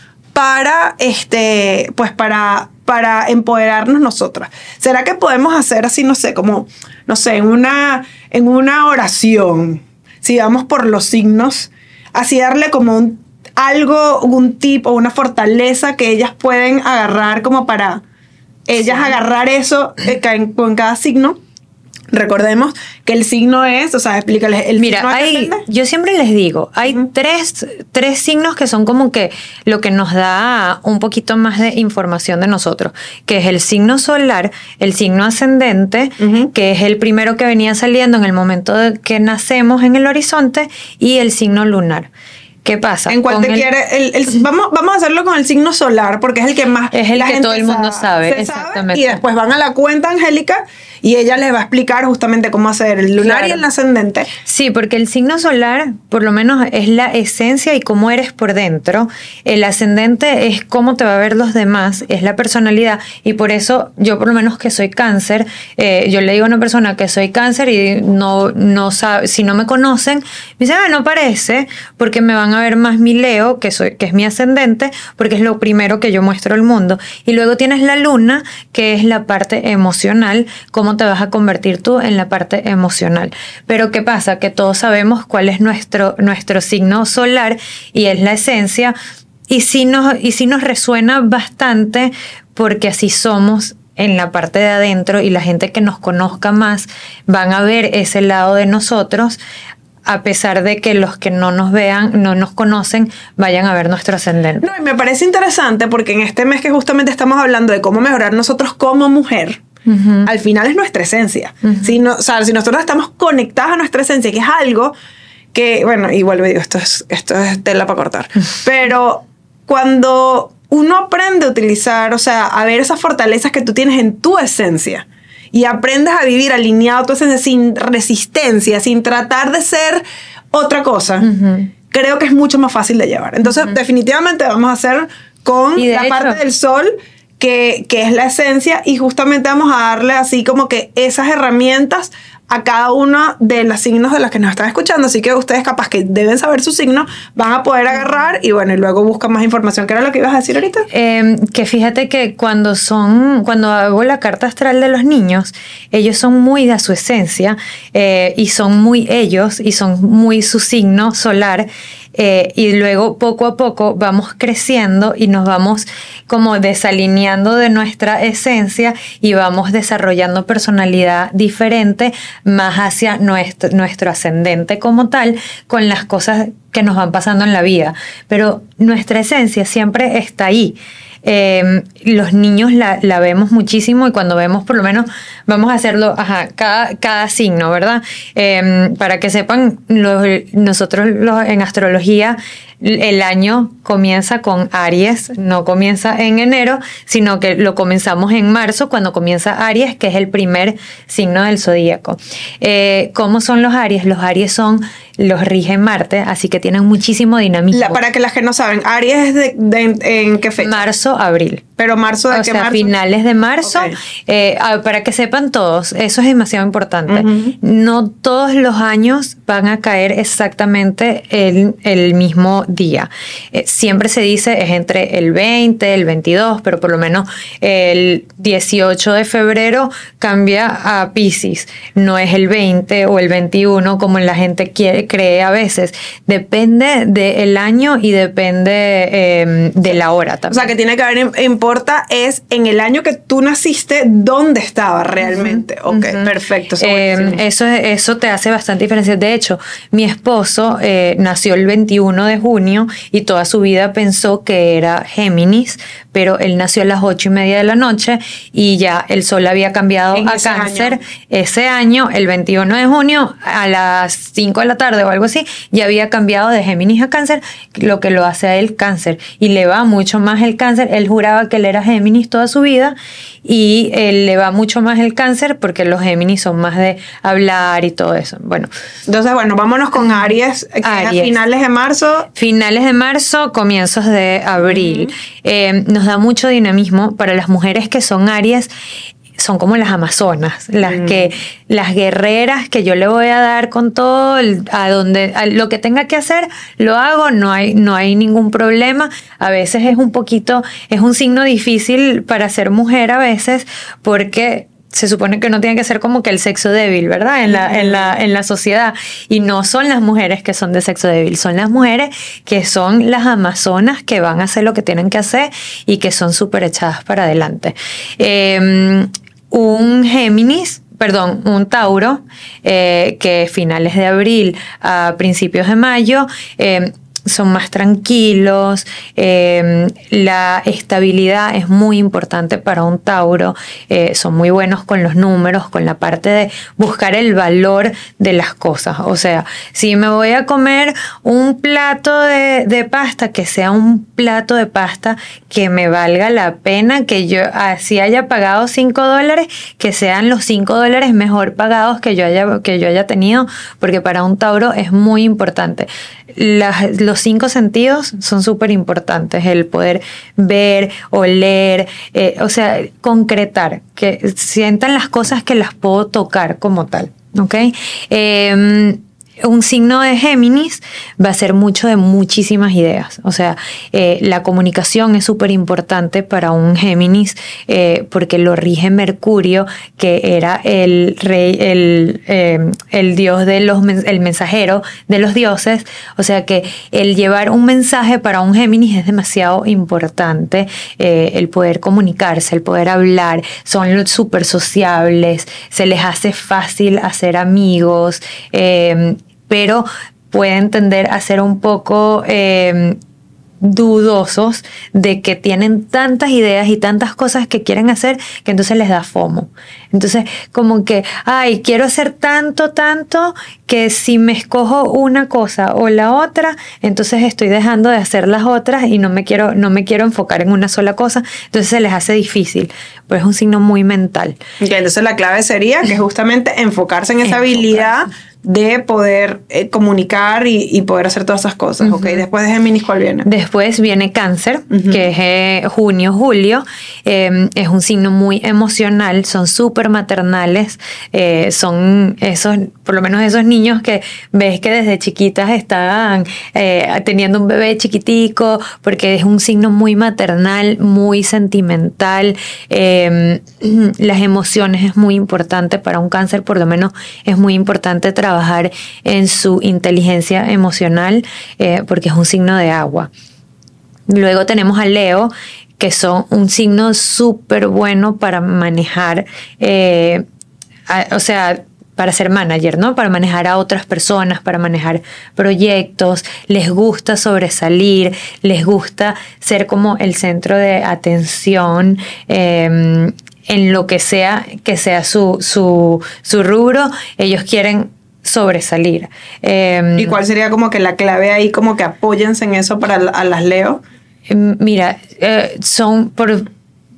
para, este, pues para, para empoderarnos nosotras. ¿Será que podemos hacer así, no sé, como, no sé, en una, en una oración, si vamos por los signos, así darle como un algo, un tip o una fortaleza que ellas pueden agarrar como para ellas sí. agarrar eso eh, con cada signo? Recordemos que el signo es, o sea, explícales el
Mira,
signo.
Hay, yo siempre les digo, hay uh-huh. tres, tres signos que son como que lo que nos da un poquito más de información de nosotros, que es el signo solar, el signo ascendente, uh-huh. que es el primero que venía saliendo en el momento de que nacemos en el horizonte, y el signo lunar. ¿Qué pasa?
¿En cuál te el, quiere? El, el, vamos, vamos a hacerlo con el signo solar, porque es el que más
es el
la
que
gente
todo el mundo sabe, sabe, exactamente.
Y después van a la cuenta Angélica y ella les va a explicar justamente cómo hacer el lunar claro. y el ascendente.
Sí, porque el signo solar, por lo menos, es la esencia y cómo eres por dentro. El ascendente es cómo te va a ver los demás, es la personalidad. Y por eso, yo por lo menos que soy cáncer, eh, yo le digo a una persona que soy cáncer y no, no sabe, si no me conocen, me dicen, ah, no parece, porque me van a ver más mi Leo, que soy, que es mi ascendente, porque es lo primero que yo muestro al mundo. Y luego tienes la luna, que es la parte emocional, cómo te vas a convertir tú en la parte emocional. Pero ¿qué pasa? Que todos sabemos cuál es nuestro, nuestro signo solar y es la esencia, y sí nos, y sí nos resuena bastante porque así somos en la parte de adentro, y la gente que nos conozca más van a ver ese lado de nosotros, a pesar de que los que no nos vean, no nos conocen, vayan a ver nuestro ascendente.
No, y me parece interesante porque en este mes que justamente estamos hablando de cómo mejorar nosotros como mujer, uh-huh. al final es nuestra esencia. Uh-huh. Si, no, o sea, si nosotros estamos conectadas a nuestra esencia, que es algo que, bueno, igual me digo, esto es, esto es tela para cortar, uh-huh. pero cuando uno aprende a utilizar, o sea, a ver esas fortalezas que tú tienes en tu esencia, y aprendes a vivir alineado a tu esencia, sin resistencia, sin tratar de ser otra cosa, uh-huh. creo que es mucho más fácil de llevar. Entonces, uh-huh. definitivamente vamos a hacer con la hecho, parte del sol, que, que es la esencia, y justamente vamos a darle así como que esas herramientas a cada uno de los signos de los que nos están escuchando, así que ustedes capaz que deben saber su signo, van a poder agarrar y bueno, y luego buscan más información. ¿Qué era lo que ibas a decir ahorita?
Eh, que fíjate que cuando son, cuando hago la carta astral de los niños, ellos son muy de su esencia eh, y son muy ellos y son muy su signo solar. Eh, y luego poco a poco vamos creciendo y nos vamos como desalineando de nuestra esencia y vamos desarrollando personalidad diferente más hacia nuestro, nuestro ascendente como tal, con las cosas que nos van pasando en la vida. Pero nuestra esencia siempre está ahí. Eh, los niños la, la vemos muchísimo y cuando vemos, por lo menos, vamos a hacerlo, ajá, cada, cada signo, ¿verdad? Eh, para que sepan, los, nosotros los, en astrología, el año comienza con Aries, no comienza en enero, sino que lo comenzamos en marzo, cuando comienza Aries, que es el primer signo del zodíaco. Eh, ¿Cómo son los Aries? Los Aries son, los rige Marte, así que tienen muchísimo dinamismo.
La, para que las que no saben, Aries es de, de, en, ¿en qué fecha?
Marzo, abril.
Pero marzo de
o
qué
sea,
marzo?
finales de marzo.
Okay.
Eh, para que sepan todos, eso es demasiado importante.
Uh-huh.
No todos los años van a caer exactamente el, el mismo día. Eh, siempre se dice es entre el veinte, el veintidós, pero por lo menos el dieciocho de febrero cambia a Piscis. No es el veinte o el veintiuno como la gente quiere, cree a veces. Depende del año y depende eh, de la hora también.
O sea, que tiene que haber, importa es en el año que tú naciste, dónde estaba realmente. Uh-huh. Ok, uh-huh. Perfecto.
Eh, eso, eso te hace bastante diferencia. De hecho, mi esposo eh, nació el veintiuno de junio y toda su vida pensó que era Géminis, pero él nació a las ocho y media de la noche y ya el sol había cambiado en a Cáncer. Año. Ese año, el veintiuno de junio, a las cinco de la tarde o algo así, ya había cambiado de Géminis a Cáncer, lo que lo hace a él Cáncer. Y le va mucho más el Cáncer. Él juraba que él era Géminis toda su vida y él le va mucho más el Cáncer porque los Géminis son más de hablar y todo eso. Bueno,
entonces, bueno, vámonos con Aries, que Aries. Es a finales de marzo.
Finales de marzo, comienzos de abril. Uh-huh. Eh, nos da mucho dinamismo para las mujeres que son Aries. Son como las amazonas, las mm. que las guerreras que yo le voy a dar con todo, a donde a lo que tenga que hacer, lo hago, no hay no hay ningún problema. A veces es un poquito, es un signo difícil para ser mujer a veces, porque se supone que no tiene que ser como que el sexo débil, ¿verdad? En la, en la, en la sociedad. Y no son las mujeres que son de sexo débil, son las mujeres que son las amazonas que van a hacer lo que tienen que hacer y que son súper echadas para adelante. Eh, un Géminis, perdón, un Tauro, eh, que finales de abril a principios de mayo, eh, son más tranquilos, eh, la estabilidad es muy importante para un Tauro, eh, son muy buenos con los números, con la parte de buscar el valor de las cosas. O sea, si me voy a comer un plato de, de pasta, que sea un plato de pasta que me valga la pena, que yo así haya pagado cinco dólares, que sean los cinco dólares mejor pagados que yo haya, que yo haya tenido, porque para un Tauro es muy importante. Las, los cinco sentidos son súper importantes, el poder ver, oler, eh, o sea, concretar, que sientan las cosas que las puedo tocar como tal, ¿ok? Eh, un signo de Géminis va a ser mucho de muchísimas ideas. O sea, eh, la comunicación es súper importante para un Géminis eh, porque lo rige Mercurio, que era el rey, el, eh, el dios de los, el mensajero de los dioses. O sea que el llevar un mensaje para un Géminis es demasiado importante. Eh, el poder comunicarse, el poder hablar, son súper sociables, se les hace fácil hacer amigos, eh, pero pueden tender a ser un poco eh, dudosos de que tienen tantas ideas y tantas cosas que quieren hacer que entonces les da FOMO. Entonces, como que, ay, quiero hacer tanto, tanto, que si me escojo una cosa o la otra, entonces estoy dejando de hacer las otras y no me quiero, no me quiero enfocar en una sola cosa, entonces se les hace difícil, pues es un signo muy mental.
Okay, entonces la clave sería que justamente enfocarse en esa habilidad de poder eh, comunicar y, y poder hacer todas esas cosas. Uh-huh. Okay. Después de Géminis, ¿cuál viene?
Después viene Cáncer, uh-huh. que es eh, junio, julio. Eh, es un signo muy emocional, son súper maternales, eh, son esos, por lo menos esos niños que ves que desde chiquitas estaban eh, teniendo un bebé chiquitico, porque es un signo muy maternal, muy sentimental. Eh, las emociones es muy importante para un Cáncer, por lo menos es muy importante trabajar trabajar en su inteligencia emocional eh, porque es un signo de agua. Luego tenemos a Leo, que son un signo súper bueno para manejar, eh, a, o sea, para ser manager, ¿no? Para manejar a otras personas, para manejar proyectos, les gusta sobresalir, les gusta ser como el centro de atención, eh, en lo que sea que sea su, su, su rubro, ellos quieren sobresalir. Eh,
¿Y cuál sería como que la clave ahí, como que apóyense en eso para a las Leo?
Mira, eh, son por...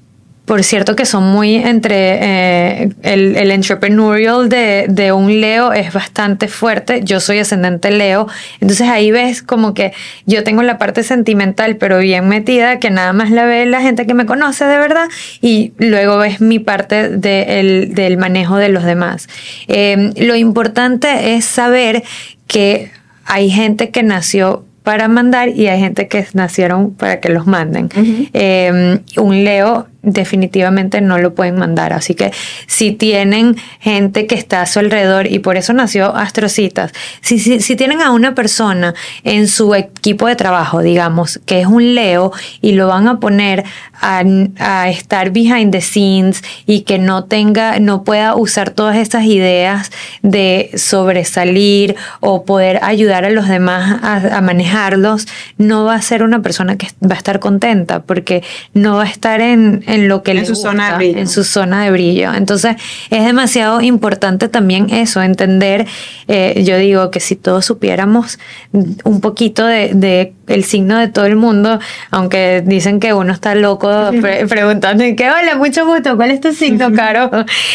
Por cierto que son muy entre eh, el, el entrepreneurial de, de un Leo es bastante fuerte. Yo soy ascendente Leo, entonces ahí ves como que yo tengo la parte sentimental pero bien metida, que nada más la ve la gente que me conoce de verdad, y luego ves mi parte de el, del manejo de los demás. Eh, lo importante es saber que hay gente que nació para mandar y hay gente que nacieron para que los manden. Uh-huh. Eh, un Leo definitivamente no lo pueden mandar, así que si tienen gente que está a su alrededor, y por eso nació Astrocitas, si, si, si tienen a una persona en su equipo de trabajo, digamos, que es un Leo, y lo van a poner a, a estar behind the scenes y que no tenga, no pueda usar todas estas ideas de sobresalir o poder ayudar a los demás a, a manejarlos, no va a ser una persona que va a estar contenta, porque no va a estar en en lo que
en
le
su
gusta,
zona de brillo.
en su zona de brillo. Entonces es demasiado importante también eso, entender, eh, yo digo que si todos supiéramos un poquito de, de el signo de todo el mundo, aunque dicen que uno está loco pre- preguntando y que hola, mucho gusto, ¿cuál es tu signo, Caro?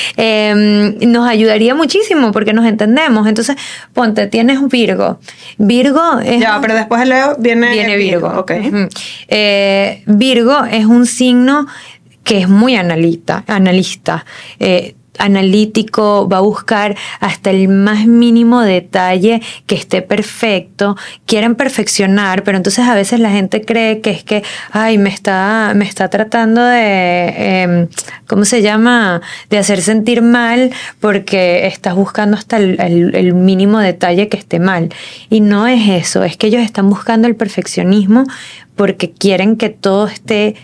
eh, nos ayudaría muchísimo porque nos entendemos. Entonces, ponte, tienes un Virgo. Virgo es...
Ya, pero después de Leo viene,
viene Virgo. Virgo.
Okay.
Uh-huh. Eh, Virgo es un signo que es muy analista, analista eh, analítico, va a buscar hasta el más mínimo detalle que esté perfecto, quieren perfeccionar, pero entonces a veces la gente cree que es que, ay, me está, me está tratando de, eh, ¿cómo se llama?, de hacer sentir mal porque estás buscando hasta el, el, el mínimo detalle que esté mal. Y no es eso, es que ellos están buscando el perfeccionismo porque quieren que todo esté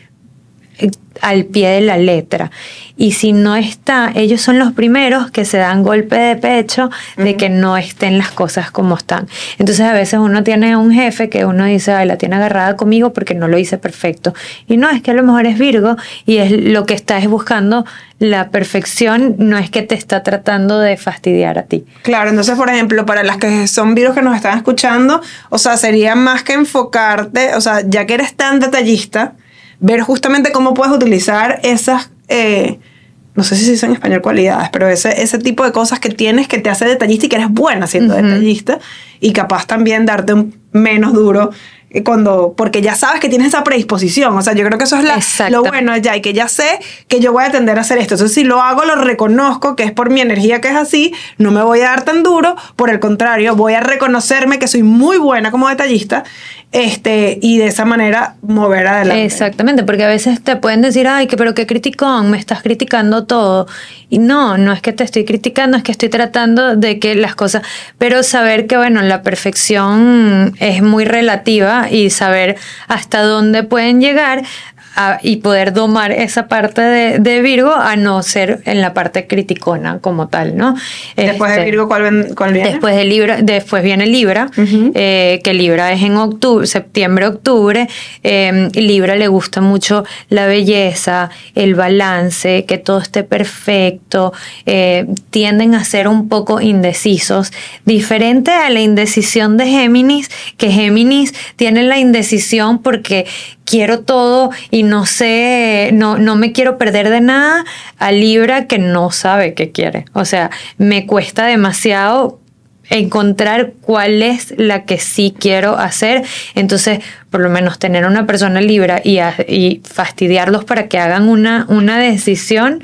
al pie de la letra, y si no está, ellos son los primeros que se dan golpe de pecho de uh-huh. que no estén las cosas como están. Entonces a veces uno tiene un jefe que uno dice, ay, la tiene agarrada conmigo porque no lo hice perfecto, y no, es que a lo mejor es Virgo y es lo que está es buscando la perfección, no es que te está tratando de fastidiar a ti.
Claro, entonces por ejemplo, para las que son Virgos que nos están escuchando, o sea, sería más que enfocarte, o sea, ya que eres tan detallista, ver justamente cómo puedes utilizar esas, eh, no sé si se dice en español cualidades, pero ese, ese tipo de cosas que tienes que te hace detallista y que eres buena siendo uh-huh. detallista, y capaz también darte un menos duro cuando, porque ya sabes que tienes esa predisposición. O sea, yo creo que eso es la, lo bueno ya, y que ya sé que yo voy a tender a hacer esto. Entonces, si lo hago, lo reconozco, que es por mi energía que es así, no me voy a dar tan duro, por el contrario, voy a reconocerme que soy muy buena como detallista, este, y de esa manera mover adelante.
Exactamente, porque a veces te pueden decir, ay, que pero qué criticón, me estás criticando todo. Y no, no es que te estoy criticando, es que estoy tratando de que las cosas, pero saber que, bueno, la perfección es muy relativa, y saber hasta dónde pueden llegar a, y poder domar esa parte de, de Virgo a no ser en la parte criticona como tal, ¿no?
Después este, de Virgo, ¿cuál, ven, cuál viene?
Después de Libra, después viene Libra, uh-huh. eh, que Libra es en octubre, septiembre, octubre. Eh, Libra le gusta mucho la belleza, el balance, que todo esté perfecto. Eh, tienden a ser un poco indecisos, diferente a la indecisión de Géminis, que Géminis tiene la indecisión porque quiero todo y no sé, no, no me quiero perder de nada, a Libra que no sabe qué quiere. O sea, me cuesta demasiado encontrar cuál es la que sí quiero hacer. Entonces, por lo menos tener una persona Libra y, a, y fastidiarlos para que hagan una, una decisión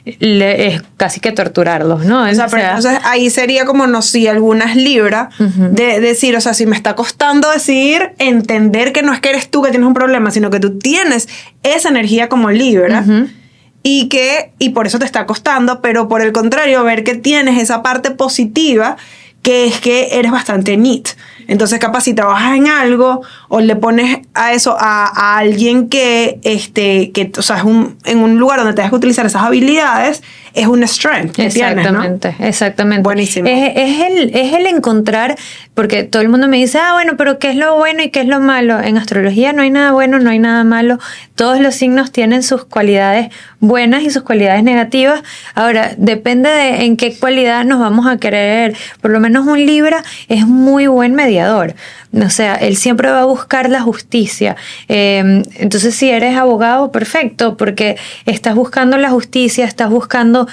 le, es casi que torturarlos, ¿no?
O sea, pero entonces ahí sería como, no sé, algunas Libra uh-huh. de decir, o sea, si me está costando decir, entender que no es que eres tú que tienes un problema, sino que tú tienes esa energía como Libra uh-huh. y que, y por eso te está costando, pero por el contrario, ver que tienes esa parte positiva que es que eres bastante neat. Entonces, capaz si trabajas en algo o le pones a eso a, a alguien que, este, que, o sea, es un, en un lugar donde tengas que utilizar esas habilidades, es un strength que
exactamente,
tienes, ¿no?
Exactamente.
Buenísimo.
Es, es, el, es el encontrar, porque todo el mundo me dice, ah, bueno, pero ¿qué es lo bueno y qué es lo malo? En astrología no hay nada bueno, no hay nada malo. Todos los signos tienen sus cualidades buenas y sus cualidades negativas. Ahora, depende de en qué cualidad nos vamos a querer. Por lo menos un Libra es muy buen mediador. O sea, él siempre va a buscar la justicia. Eh, entonces, si eres abogado, perfecto, porque estás buscando la justicia, estás buscando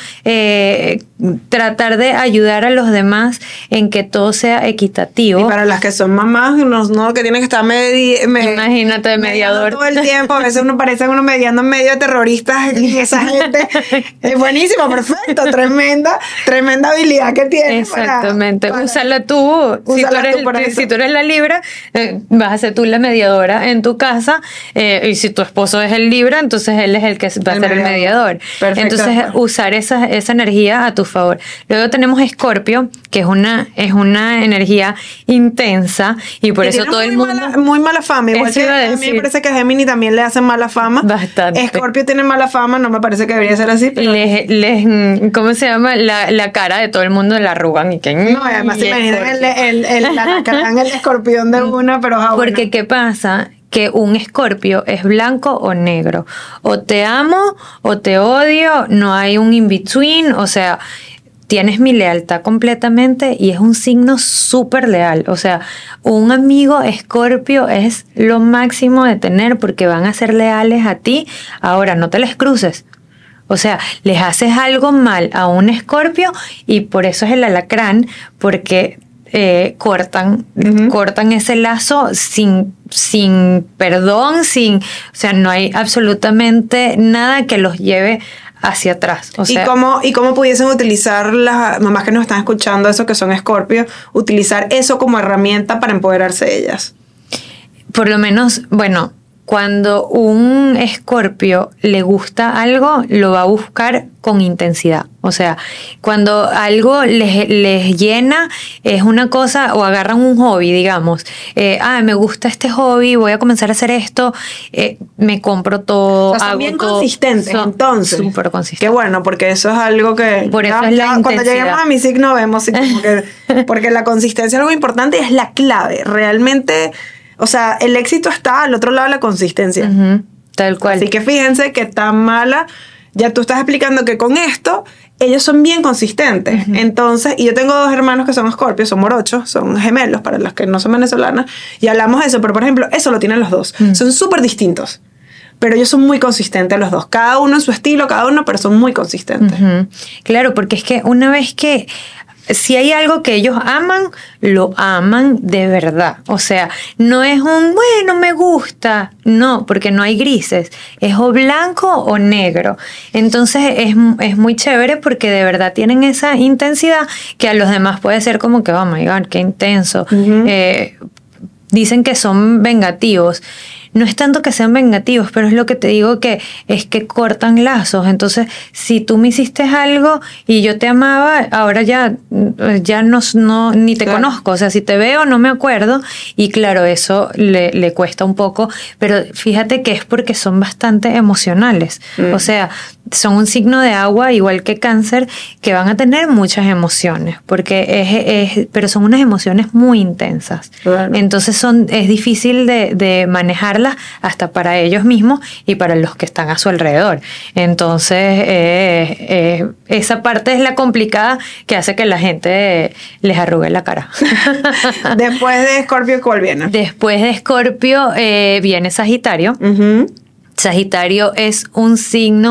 eh, tratar de ayudar a los demás en que todo sea equitativo.
Y para las que son mamás, no, no que tienen que estar medi- me,
imagínate, mediador
todo el tiempo. A veces uno parece uno mediando en medio de terroristas y esa gente es buenísimo, perfecto, tremenda, tremenda habilidad que tiene.
Exactamente, para, para, úsala tú.
Úsala
si, tú eres,
tú para
si tú eres la Libra, eh, vas a ser tú la mediadora en tu casa, eh, y si tu esposo es el Libra, entonces él es el que va a ser el mediador. Entonces, usar esa, esa energía a tu favor. Luego tenemos Escorpio, que es una, es una energía intensa, y por y eso todo el mundo...
Mala, muy mala fama, igual que a, a mí me parece que a Géminis también le hacen mala fama.
Bastante.
Escorpio tiene mala fama, no me parece que debería ser así. Pero...
Les, les, ¿cómo se llama? La, la cara de todo el mundo la arrugan y que...
No, además se imaginan el, el, el, el, la, el escorpión de una, pero... Ah,
porque
bueno.
¿qué pasa? Que un Escorpio es blanco o negro. O te amo o te odio, no hay un in-between, o sea... Tienes mi lealtad completamente y es un signo súper leal. O sea, un amigo Escorpio es lo máximo de tener porque van a ser leales a ti. Ahora, no te les cruces. O sea, les haces algo mal a un Escorpio y por eso es el alacrán, porque eh, cortan, uh-huh. cortan ese lazo sin, sin perdón, sin, o sea, no hay absolutamente nada que los lleve hacia atrás. O sea,
¿Y cómo, y cómo pudiesen utilizar las mamás que nos están escuchando, eso que son Escorpio, utilizar eso como herramienta para empoderarse de ellas?
Por lo menos, bueno, cuando un Escorpio le gusta algo, lo va a buscar con intensidad. O sea, cuando algo les, les llena, es una cosa, o agarran un hobby, digamos. Eh, ah, me gusta este hobby, voy a comenzar a hacer esto, eh, me compro todo,
o sea, son
hago
bien
todo.
consistentes,
son
entonces.
Súper consistentes.
Qué bueno, porque eso es algo que...
Por eso
ya,
es la
ya, cuando lleguemos a mi signo vemos, sí, como que, porque la consistencia es algo importante y es la clave. Realmente... O sea, el éxito está al otro lado de la consistencia.
Uh-huh, tal cual.
Así que fíjense que tan mala, ya tú estás explicando que con esto, ellos son bien consistentes. Uh-huh. Entonces, y yo tengo dos hermanos que son Escorpios, son morochos, son gemelos para los que no son venezolanas, y hablamos de eso, pero por ejemplo, eso lo tienen los dos. Uh-huh. Son súper distintos. Pero ellos son muy consistentes los dos. Cada uno en su estilo, cada uno, pero son muy consistentes.
Uh-huh. Claro, porque es que una vez que... Si hay algo que ellos aman, lo aman de verdad. O sea, no es un, bueno, me gusta. No, porque no hay grises. Es o blanco o negro. Entonces es, es muy chévere porque de verdad tienen esa intensidad que a los demás puede ser como que, oh my God, qué intenso. Uh-huh. Eh, dicen que son vengativos. No es tanto que sean vengativos, pero es lo que te digo, que es que cortan lazos. Entonces, si tú me hiciste algo y yo te amaba, ahora ya, ya no, no ni te claro. conozco. O sea, si te veo no me acuerdo. Y claro, eso le, le cuesta un poco. Pero fíjate que es porque son bastante emocionales. Mm. O sea, son un signo de agua, igual que Cáncer, que van a tener muchas emociones. Porque es, es pero son unas emociones muy intensas. Claro. Entonces, son es difícil de, de manejar hasta para ellos mismos y para los que están a su alrededor. Entonces, eh, eh, esa parte es la complicada que hace que la gente les arrugue la cara.
Después de Escorpio, ¿cuál viene?
Después de Escorpio eh, viene Sagitario.
Uh-huh.
Sagitario es un signo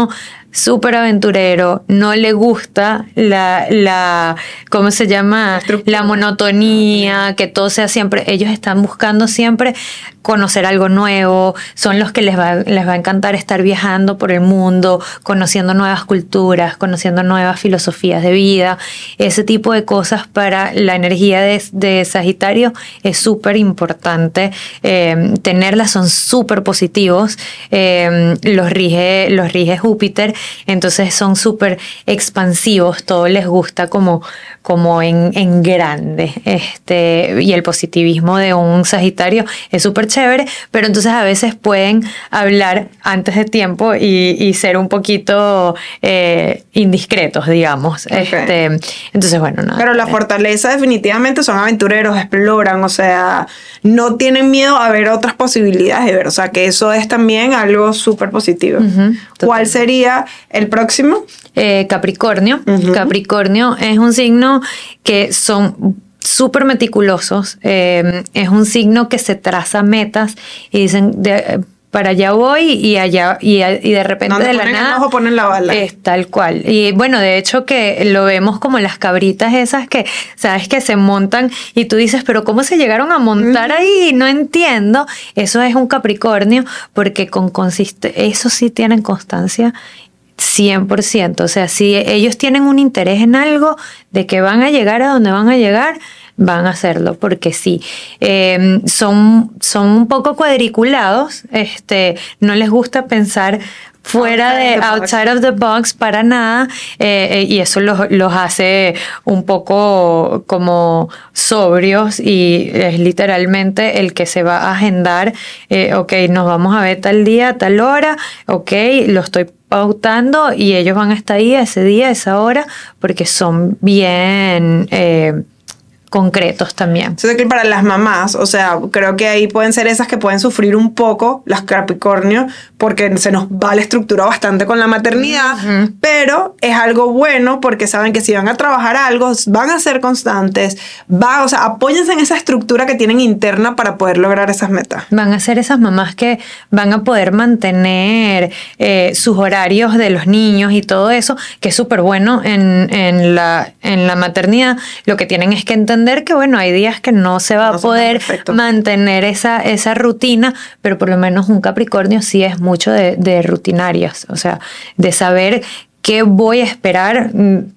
súper aventurero, no le gusta la, la ¿cómo se llama? La monotonía, que todo sea siempre, ellos están buscando siempre conocer algo nuevo, son los que les va, les va a encantar estar viajando por el mundo, conociendo nuevas culturas, conociendo nuevas filosofías de vida, ese tipo de cosas para la energía de, de Sagitario es súper importante, eh, tenerlas, son súper positivos, eh, los rige, los rige Júpiter, entonces son súper expansivos, todo les gusta como, como en, en grande, este, y el positivismo de un Sagitario es súper chévere, pero entonces a veces pueden hablar antes de tiempo y, y ser un poquito eh, indiscretos, digamos. Okay. Este, entonces, bueno, nada.
Pero la fortaleza definitivamente son aventureros, exploran, o sea, no tienen miedo a ver otras posibilidades de ver, o sea, que eso es también algo súper positivo. Uh-huh, ¿Cuál sería el próximo?
Eh, Capricornio. Uh-huh. Capricornio es un signo que son súper meticulosos, eh, es un signo que se traza metas y dicen de, para allá voy y allá y, y de repente
no,
de la nada
el ojo, ponen la bala.
Es tal cual. Y bueno, de hecho que lo vemos como las cabritas esas que sabes que se montan y tú dices, pero ¿cómo se llegaron a montar ahí? No entiendo. Eso es un Capricornio porque con consiste eso sí tienen constancia cien por ciento. O sea, si ellos tienen un interés en algo de que van a llegar a donde van a llegar, van a hacerlo, porque sí. Eh, son, son un poco cuadriculados, este, no les gusta pensar fuera outside de outside of the box para nada, eh, y eso los, los hace un poco como sobrios y es literalmente el que se va a agendar, eh, ok, nos vamos a ver tal día, tal hora, ok, lo estoy pautando y ellos van a estar ahí ese día, esa hora, porque son bien eh, concretos también.
Entonces, que para las mamás, o sea, creo que ahí pueden ser esas que pueden sufrir un poco, las Capricornio, porque se nos va la estructura bastante con la maternidad, uh-huh. pero es algo bueno porque saben que si van a trabajar algo, van a ser constantes, va, o sea, apóyense en esa estructura que tienen interna para poder lograr esas metas.
Van a ser esas mamás que van a poder mantener eh, sus horarios de los niños y todo eso, que es súper bueno en, en, la, en la maternidad. Lo que tienen es que entender que, bueno, hay días que no se va no a poder mantener esa, esa rutina, pero por lo menos un Capricornio sí es mucho de, de rutinarios, o sea, de saber qué voy a esperar.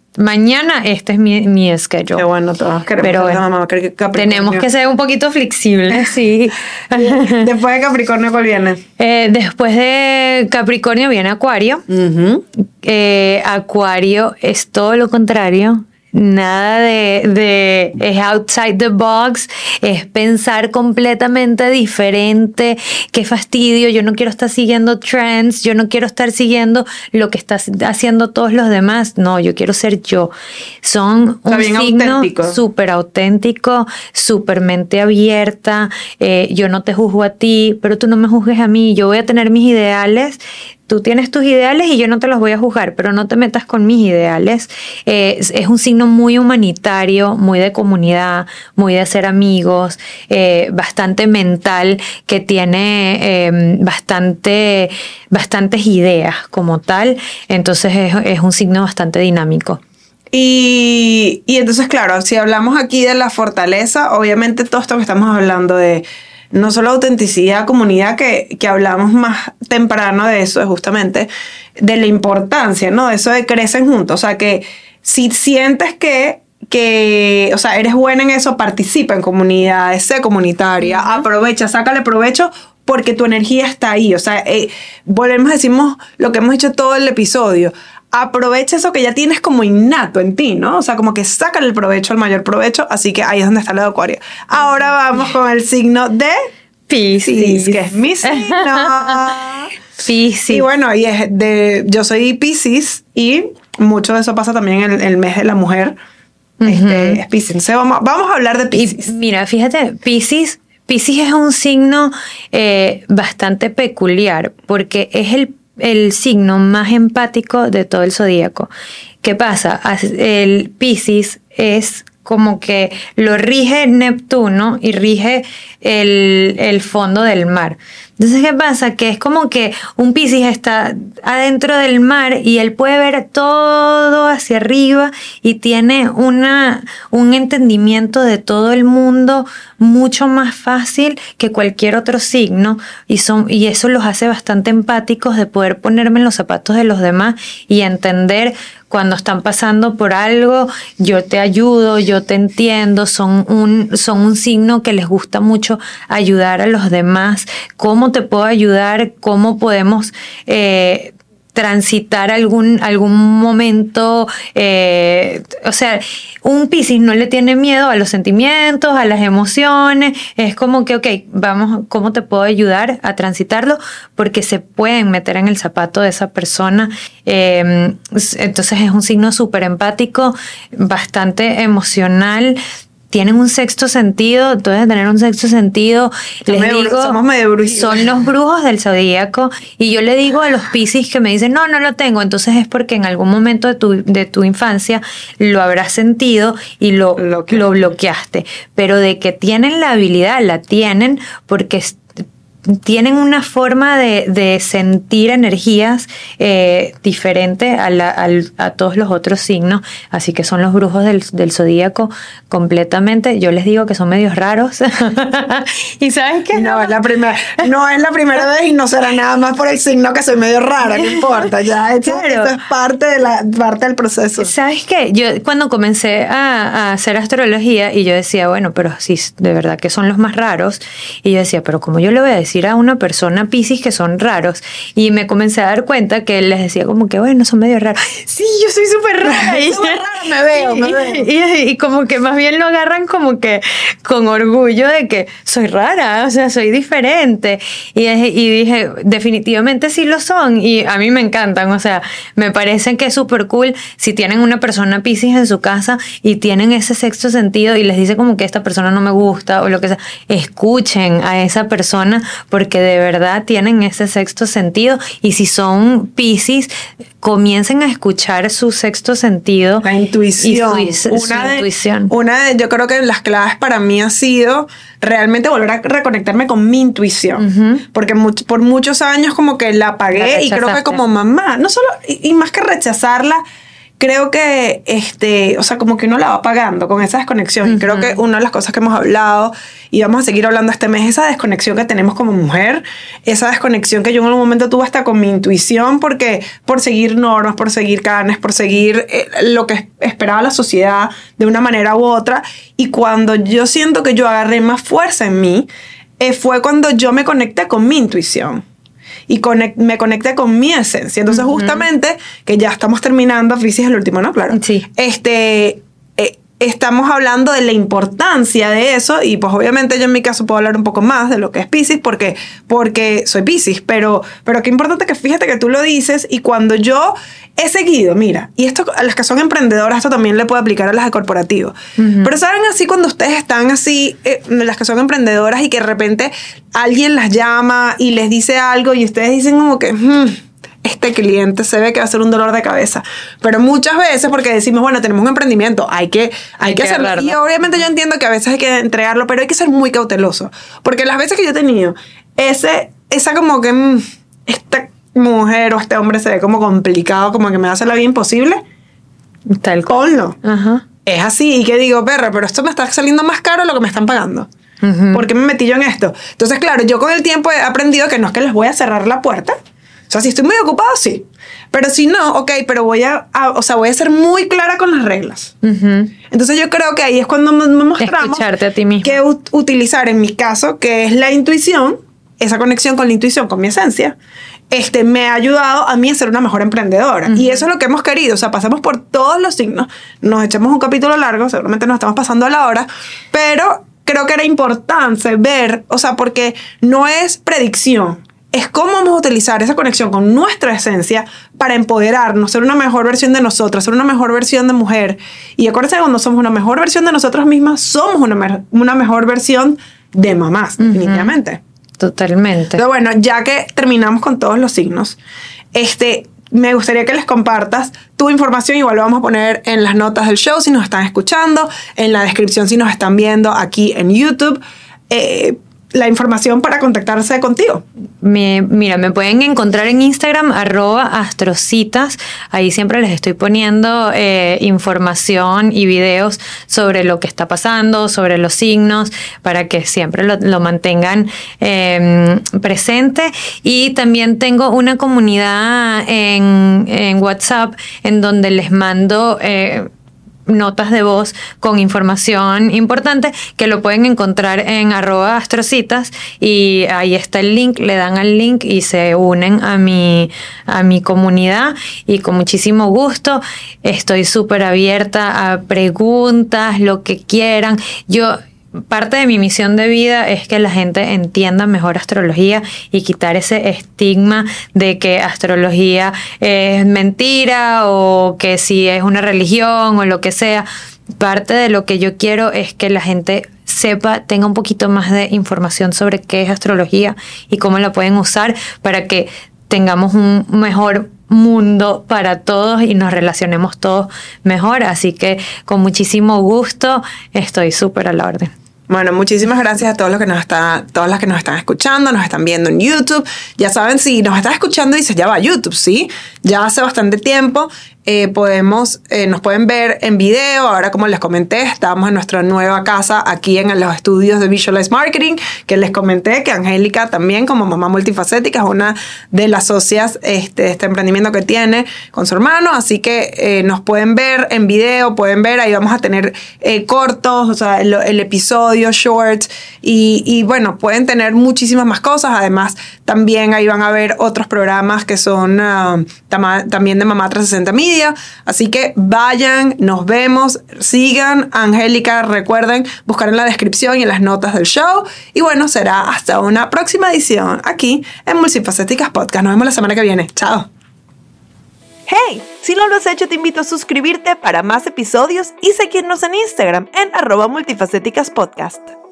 Mañana este es mi, mi schedule.
Qué bueno, todos queremos
pero bueno,
mamá, que
tenemos que ser un poquito flexibles, sí.
Después de Capricornio, ¿cuál viene?
Eh, después de Capricornio viene Acuario. Uh-huh. Eh, Acuario es todo lo contrario. Nada de, de es outside the box, es pensar completamente diferente. Qué fastidio, yo no quiero estar siguiendo trends, yo no quiero estar siguiendo lo que están haciendo todos los demás. No, yo quiero ser yo. Son
Está
un signo súper auténtico, súper mente abierta. Eh, yo no te juzgo a ti, pero tú no me juzgues a mí. Yo voy a tener mis ideales. Tú tienes tus ideales y yo no te los voy a juzgar, pero no te metas con mis ideales. Eh, es, es un signo muy humanitario, muy de comunidad, muy de hacer amigos, eh, bastante mental, que tiene eh, bastante, bastantes ideas como tal. Entonces es, es un signo bastante dinámico.
Y, y entonces, claro, si hablamos aquí de la fortaleza, obviamente todo esto que estamos hablando de no solo autenticidad, comunidad, que, que hablamos más temprano de eso, es justamente de la importancia, ¿no? De eso de crecen juntos. O sea, que si sientes que, que, o sea, eres buena en eso, participa en comunidades, sé comunitaria, uh-huh. aprovecha, sácale provecho, porque tu energía está ahí. O sea, eh, volvemos, decimos lo que hemos dicho todo el episodio. Aprovecha eso que ya tienes como innato en ti, ¿no? O sea, como que sácale el provecho, el mayor provecho. Así que ahí es donde está la de Acuario. Ahora vamos con el signo de Piscis, que es mi signo.
Piscis.
Y bueno, y es de, yo soy Piscis y mucho de eso pasa también en el, el mes de la mujer. Uh-huh. Este, es Piscis. Entonces vamos, vamos a hablar de Piscis.
Y mira, fíjate, Piscis, Piscis es un signo eh, bastante peculiar porque es el el signo más empático de todo el zodíaco. ¿Qué pasa? El Piscis es como que lo rige Neptuno y rige el, el fondo del mar. Entonces, ¿qué pasa? Que es como que un Piscis está adentro del mar y él puede ver todo hacia arriba y tiene una, un entendimiento de todo el mundo mucho más fácil que cualquier otro signo, y, son, y eso los hace bastante empáticos de poder ponerme en los zapatos de los demás y entender cuando están pasando por algo. Yo te ayudo, yo te entiendo. Son un, son un signo que les gusta mucho ayudar a los demás. ¿Cómo te puedo ayudar? ¿Cómo podemos eh, transitar algún, algún momento? Eh, o sea, un Piscis no le tiene miedo a los sentimientos, a las emociones. Es como que, ok, vamos, ¿cómo te puedo ayudar a transitarlo? Porque se pueden meter en el zapato de esa persona. Eh, entonces es un signo súper empático, bastante emocional. Tienen un sexto sentido, tú debes tener un sexto sentido. Les
medio,
digo,
somos medio brujos.
Son los brujos del zodíaco. Y yo le digo a los Piscis que me dicen, no, no lo tengo. Entonces es porque en algún momento de tu, de tu infancia lo habrás sentido y lo, lo, lo bloqueaste. Pero de que tienen la habilidad, la tienen porque tienen una forma de, de sentir energías eh, diferente a, la, a, a todos los otros signos, así que son los brujos del, del zodíaco completamente. Yo les digo que son medios raros. ¿Y sabes qué?
No, es la primera, no es la primera vez y no será nada más por el signo que soy medio rara, no importa, ya esto,
claro.
esto es parte, de la, parte del proceso.
¿Sabes qué? Yo cuando comencé a, a hacer astrología y yo decía, bueno, pero sí, de verdad que son los más raros, y yo decía, pero como yo le voy a decir a una persona Piscis que son raros, y me comencé a dar cuenta que les decía como que bueno, son medio raros. Sí, yo soy súper rara. Y,
rara, me veo, me veo.
Y, y como que más bien lo agarran como que con orgullo de que soy rara, o sea, soy diferente. Y, y dije, definitivamente sí lo son, y a mí me encantan, o sea, me parecen que es súper cool si tienen una persona Piscis en su casa y tienen ese sexto sentido y les dice como que esta persona no me gusta o lo que sea, escuchen a esa persona porque de verdad tienen ese sexto sentido, y si son Piscis, comiencen a escuchar su sexto sentido.
La intuición.
Y su, su
una de,
intuición.
Una de, yo creo que las claves para mí ha sido realmente volver a reconectarme con mi intuición. Uh-huh. Porque much, por muchos años como que la apagué, y creo que como mamá, no solo, y, y más que rechazarla, creo que, este, o sea, como que uno la va pagando con esa desconexión. Uh-huh. Y creo que una de las cosas que hemos hablado, y vamos a seguir hablando este mes, esa desconexión que tenemos como mujer, esa desconexión que yo en algún momento tuve hasta con mi intuición, porque por seguir normas, por seguir canes, por seguir eh, lo que esperaba la sociedad de una manera u otra. Y cuando yo siento que yo agarré más fuerza en mí, eh, fue cuando yo me conecté con mi intuición. Y conect, me conecté con mi esencia. Entonces, uh-huh. justamente, que ya estamos terminando, Piscis es el último, ¿no? Claro.
Sí.
Este, eh, estamos hablando de la importancia de eso, y pues obviamente yo en mi caso puedo hablar un poco más de lo que es Piscis, porque, porque soy Piscis, pero, pero qué importante que fíjate que tú lo dices, y cuando yo he seguido, mira, y esto a las que son emprendedoras, esto también le puede aplicar a las de corporativo, uh-huh. pero saben así cuando ustedes están así, eh, las que son emprendedoras, y que de repente alguien las llama y les dice algo y ustedes dicen como que hmm, este cliente se ve que va a ser un dolor de cabeza, pero muchas veces porque decimos, bueno, tenemos un emprendimiento, hay que, hay hay que, que hacerlo, hablarlo. Y obviamente yo entiendo que a veces hay que entregarlo, pero hay que ser muy cauteloso, porque las veces que yo he tenido ese, esa como que hmm, esta mujer o este hombre se ve como complicado, como que me hace la vida imposible,
tal
ponlo.
Ajá.
Es así, y que digo, perra, pero esto me está saliendo más caro de lo que me están pagando.
Uh-huh.
¿Por qué me metí yo en esto? Entonces, claro, yo con el tiempo he aprendido que no es que les voy a cerrar la puerta. O sea, si estoy muy ocupado, sí. Pero si no, ok, pero voy a, a o sea, voy a ser muy clara con las reglas.
Uh-huh.
Entonces yo creo que ahí es cuando me, me mostramos
escucharte a ti mismo.
Que ut- utilizar en mi caso, que es la intuición, esa conexión con la intuición, con mi esencia, este, me ha ayudado a mí a ser una mejor emprendedora. Uh-huh. Y eso es lo que hemos querido. O sea, pasamos por todos los signos. Nos echamos un capítulo largo, seguramente nos estamos pasando a la hora, pero creo que era importante ver, o sea, porque no es predicción, es cómo vamos a utilizar esa conexión con nuestra esencia para empoderarnos, ser una mejor versión de nosotras, ser una mejor versión de mujer. Y acuérdense, cuando somos una mejor versión de nosotras mismas, somos una, me- una mejor versión de mamás, uh-huh. definitivamente.
Totalmente.
Pero bueno, ya que terminamos con todos los signos, este, me gustaría que les compartas tu información. Igual lo vamos a poner en las notas del show si nos están escuchando, en la descripción si nos están viendo aquí en YouTube. Eh, la información para contactarse contigo.
Me, mira, me pueden encontrar en Instagram, arroba astrocitas. Ahí siempre les estoy poniendo eh, información y videos sobre lo que está pasando, sobre los signos, para que siempre lo, lo mantengan eh, presente. Y también tengo una comunidad en, en WhatsApp en donde les mando Eh, notas de voz con información importante que lo pueden encontrar en arroba astrocitas, y ahí está el link, le dan al link y se unen a mi, a mi comunidad, y con muchísimo gusto estoy súper abierta a preguntas, lo que quieran. Yo Parte de mi misión de vida es que la gente entienda mejor astrología y quitar ese estigma de que astrología es mentira o que si es una religión o lo que sea. Parte de lo que yo quiero es que la gente sepa, tenga un poquito más de información sobre qué es astrología y cómo la pueden usar para que tengamos un mejor mundo para todos y nos relacionemos todos mejor. Así que con muchísimo gusto estoy súper a la orden.
Bueno, muchísimas gracias a todos los que nos están, todas las que nos están escuchando, nos están viendo en YouTube. Ya saben, si nos estás escuchando y dices, ya va, YouTube, ¿sí? Ya hace bastante tiempo. Eh, podemos, eh, nos pueden ver en video. Ahora, como les comenté, estamos en nuestra nueva casa aquí en los estudios de Visualize Marketing, que les comenté que Angélica también, como mamá multifacética, es una de las socias este, de este emprendimiento que tiene con su hermano. Así que eh, nos pueden ver en video, pueden ver, ahí vamos a tener eh, cortos, o sea, el, el episodio, shorts, y, y bueno, pueden tener muchísimas más cosas. Además, también ahí van a ver otros programas que son uh, tam- también de Mamá trescientos sesenta Media. Así que vayan, nos vemos, sigan a Angélica, recuerden buscar en la descripción y en las notas del show. Y bueno, será hasta una próxima edición aquí en Multifacéticas Podcast. Nos vemos la semana que viene. Chao.
Hey, si no lo has hecho, te invito a suscribirte para más episodios y seguirnos en Instagram en arroba multifacéticas podcast.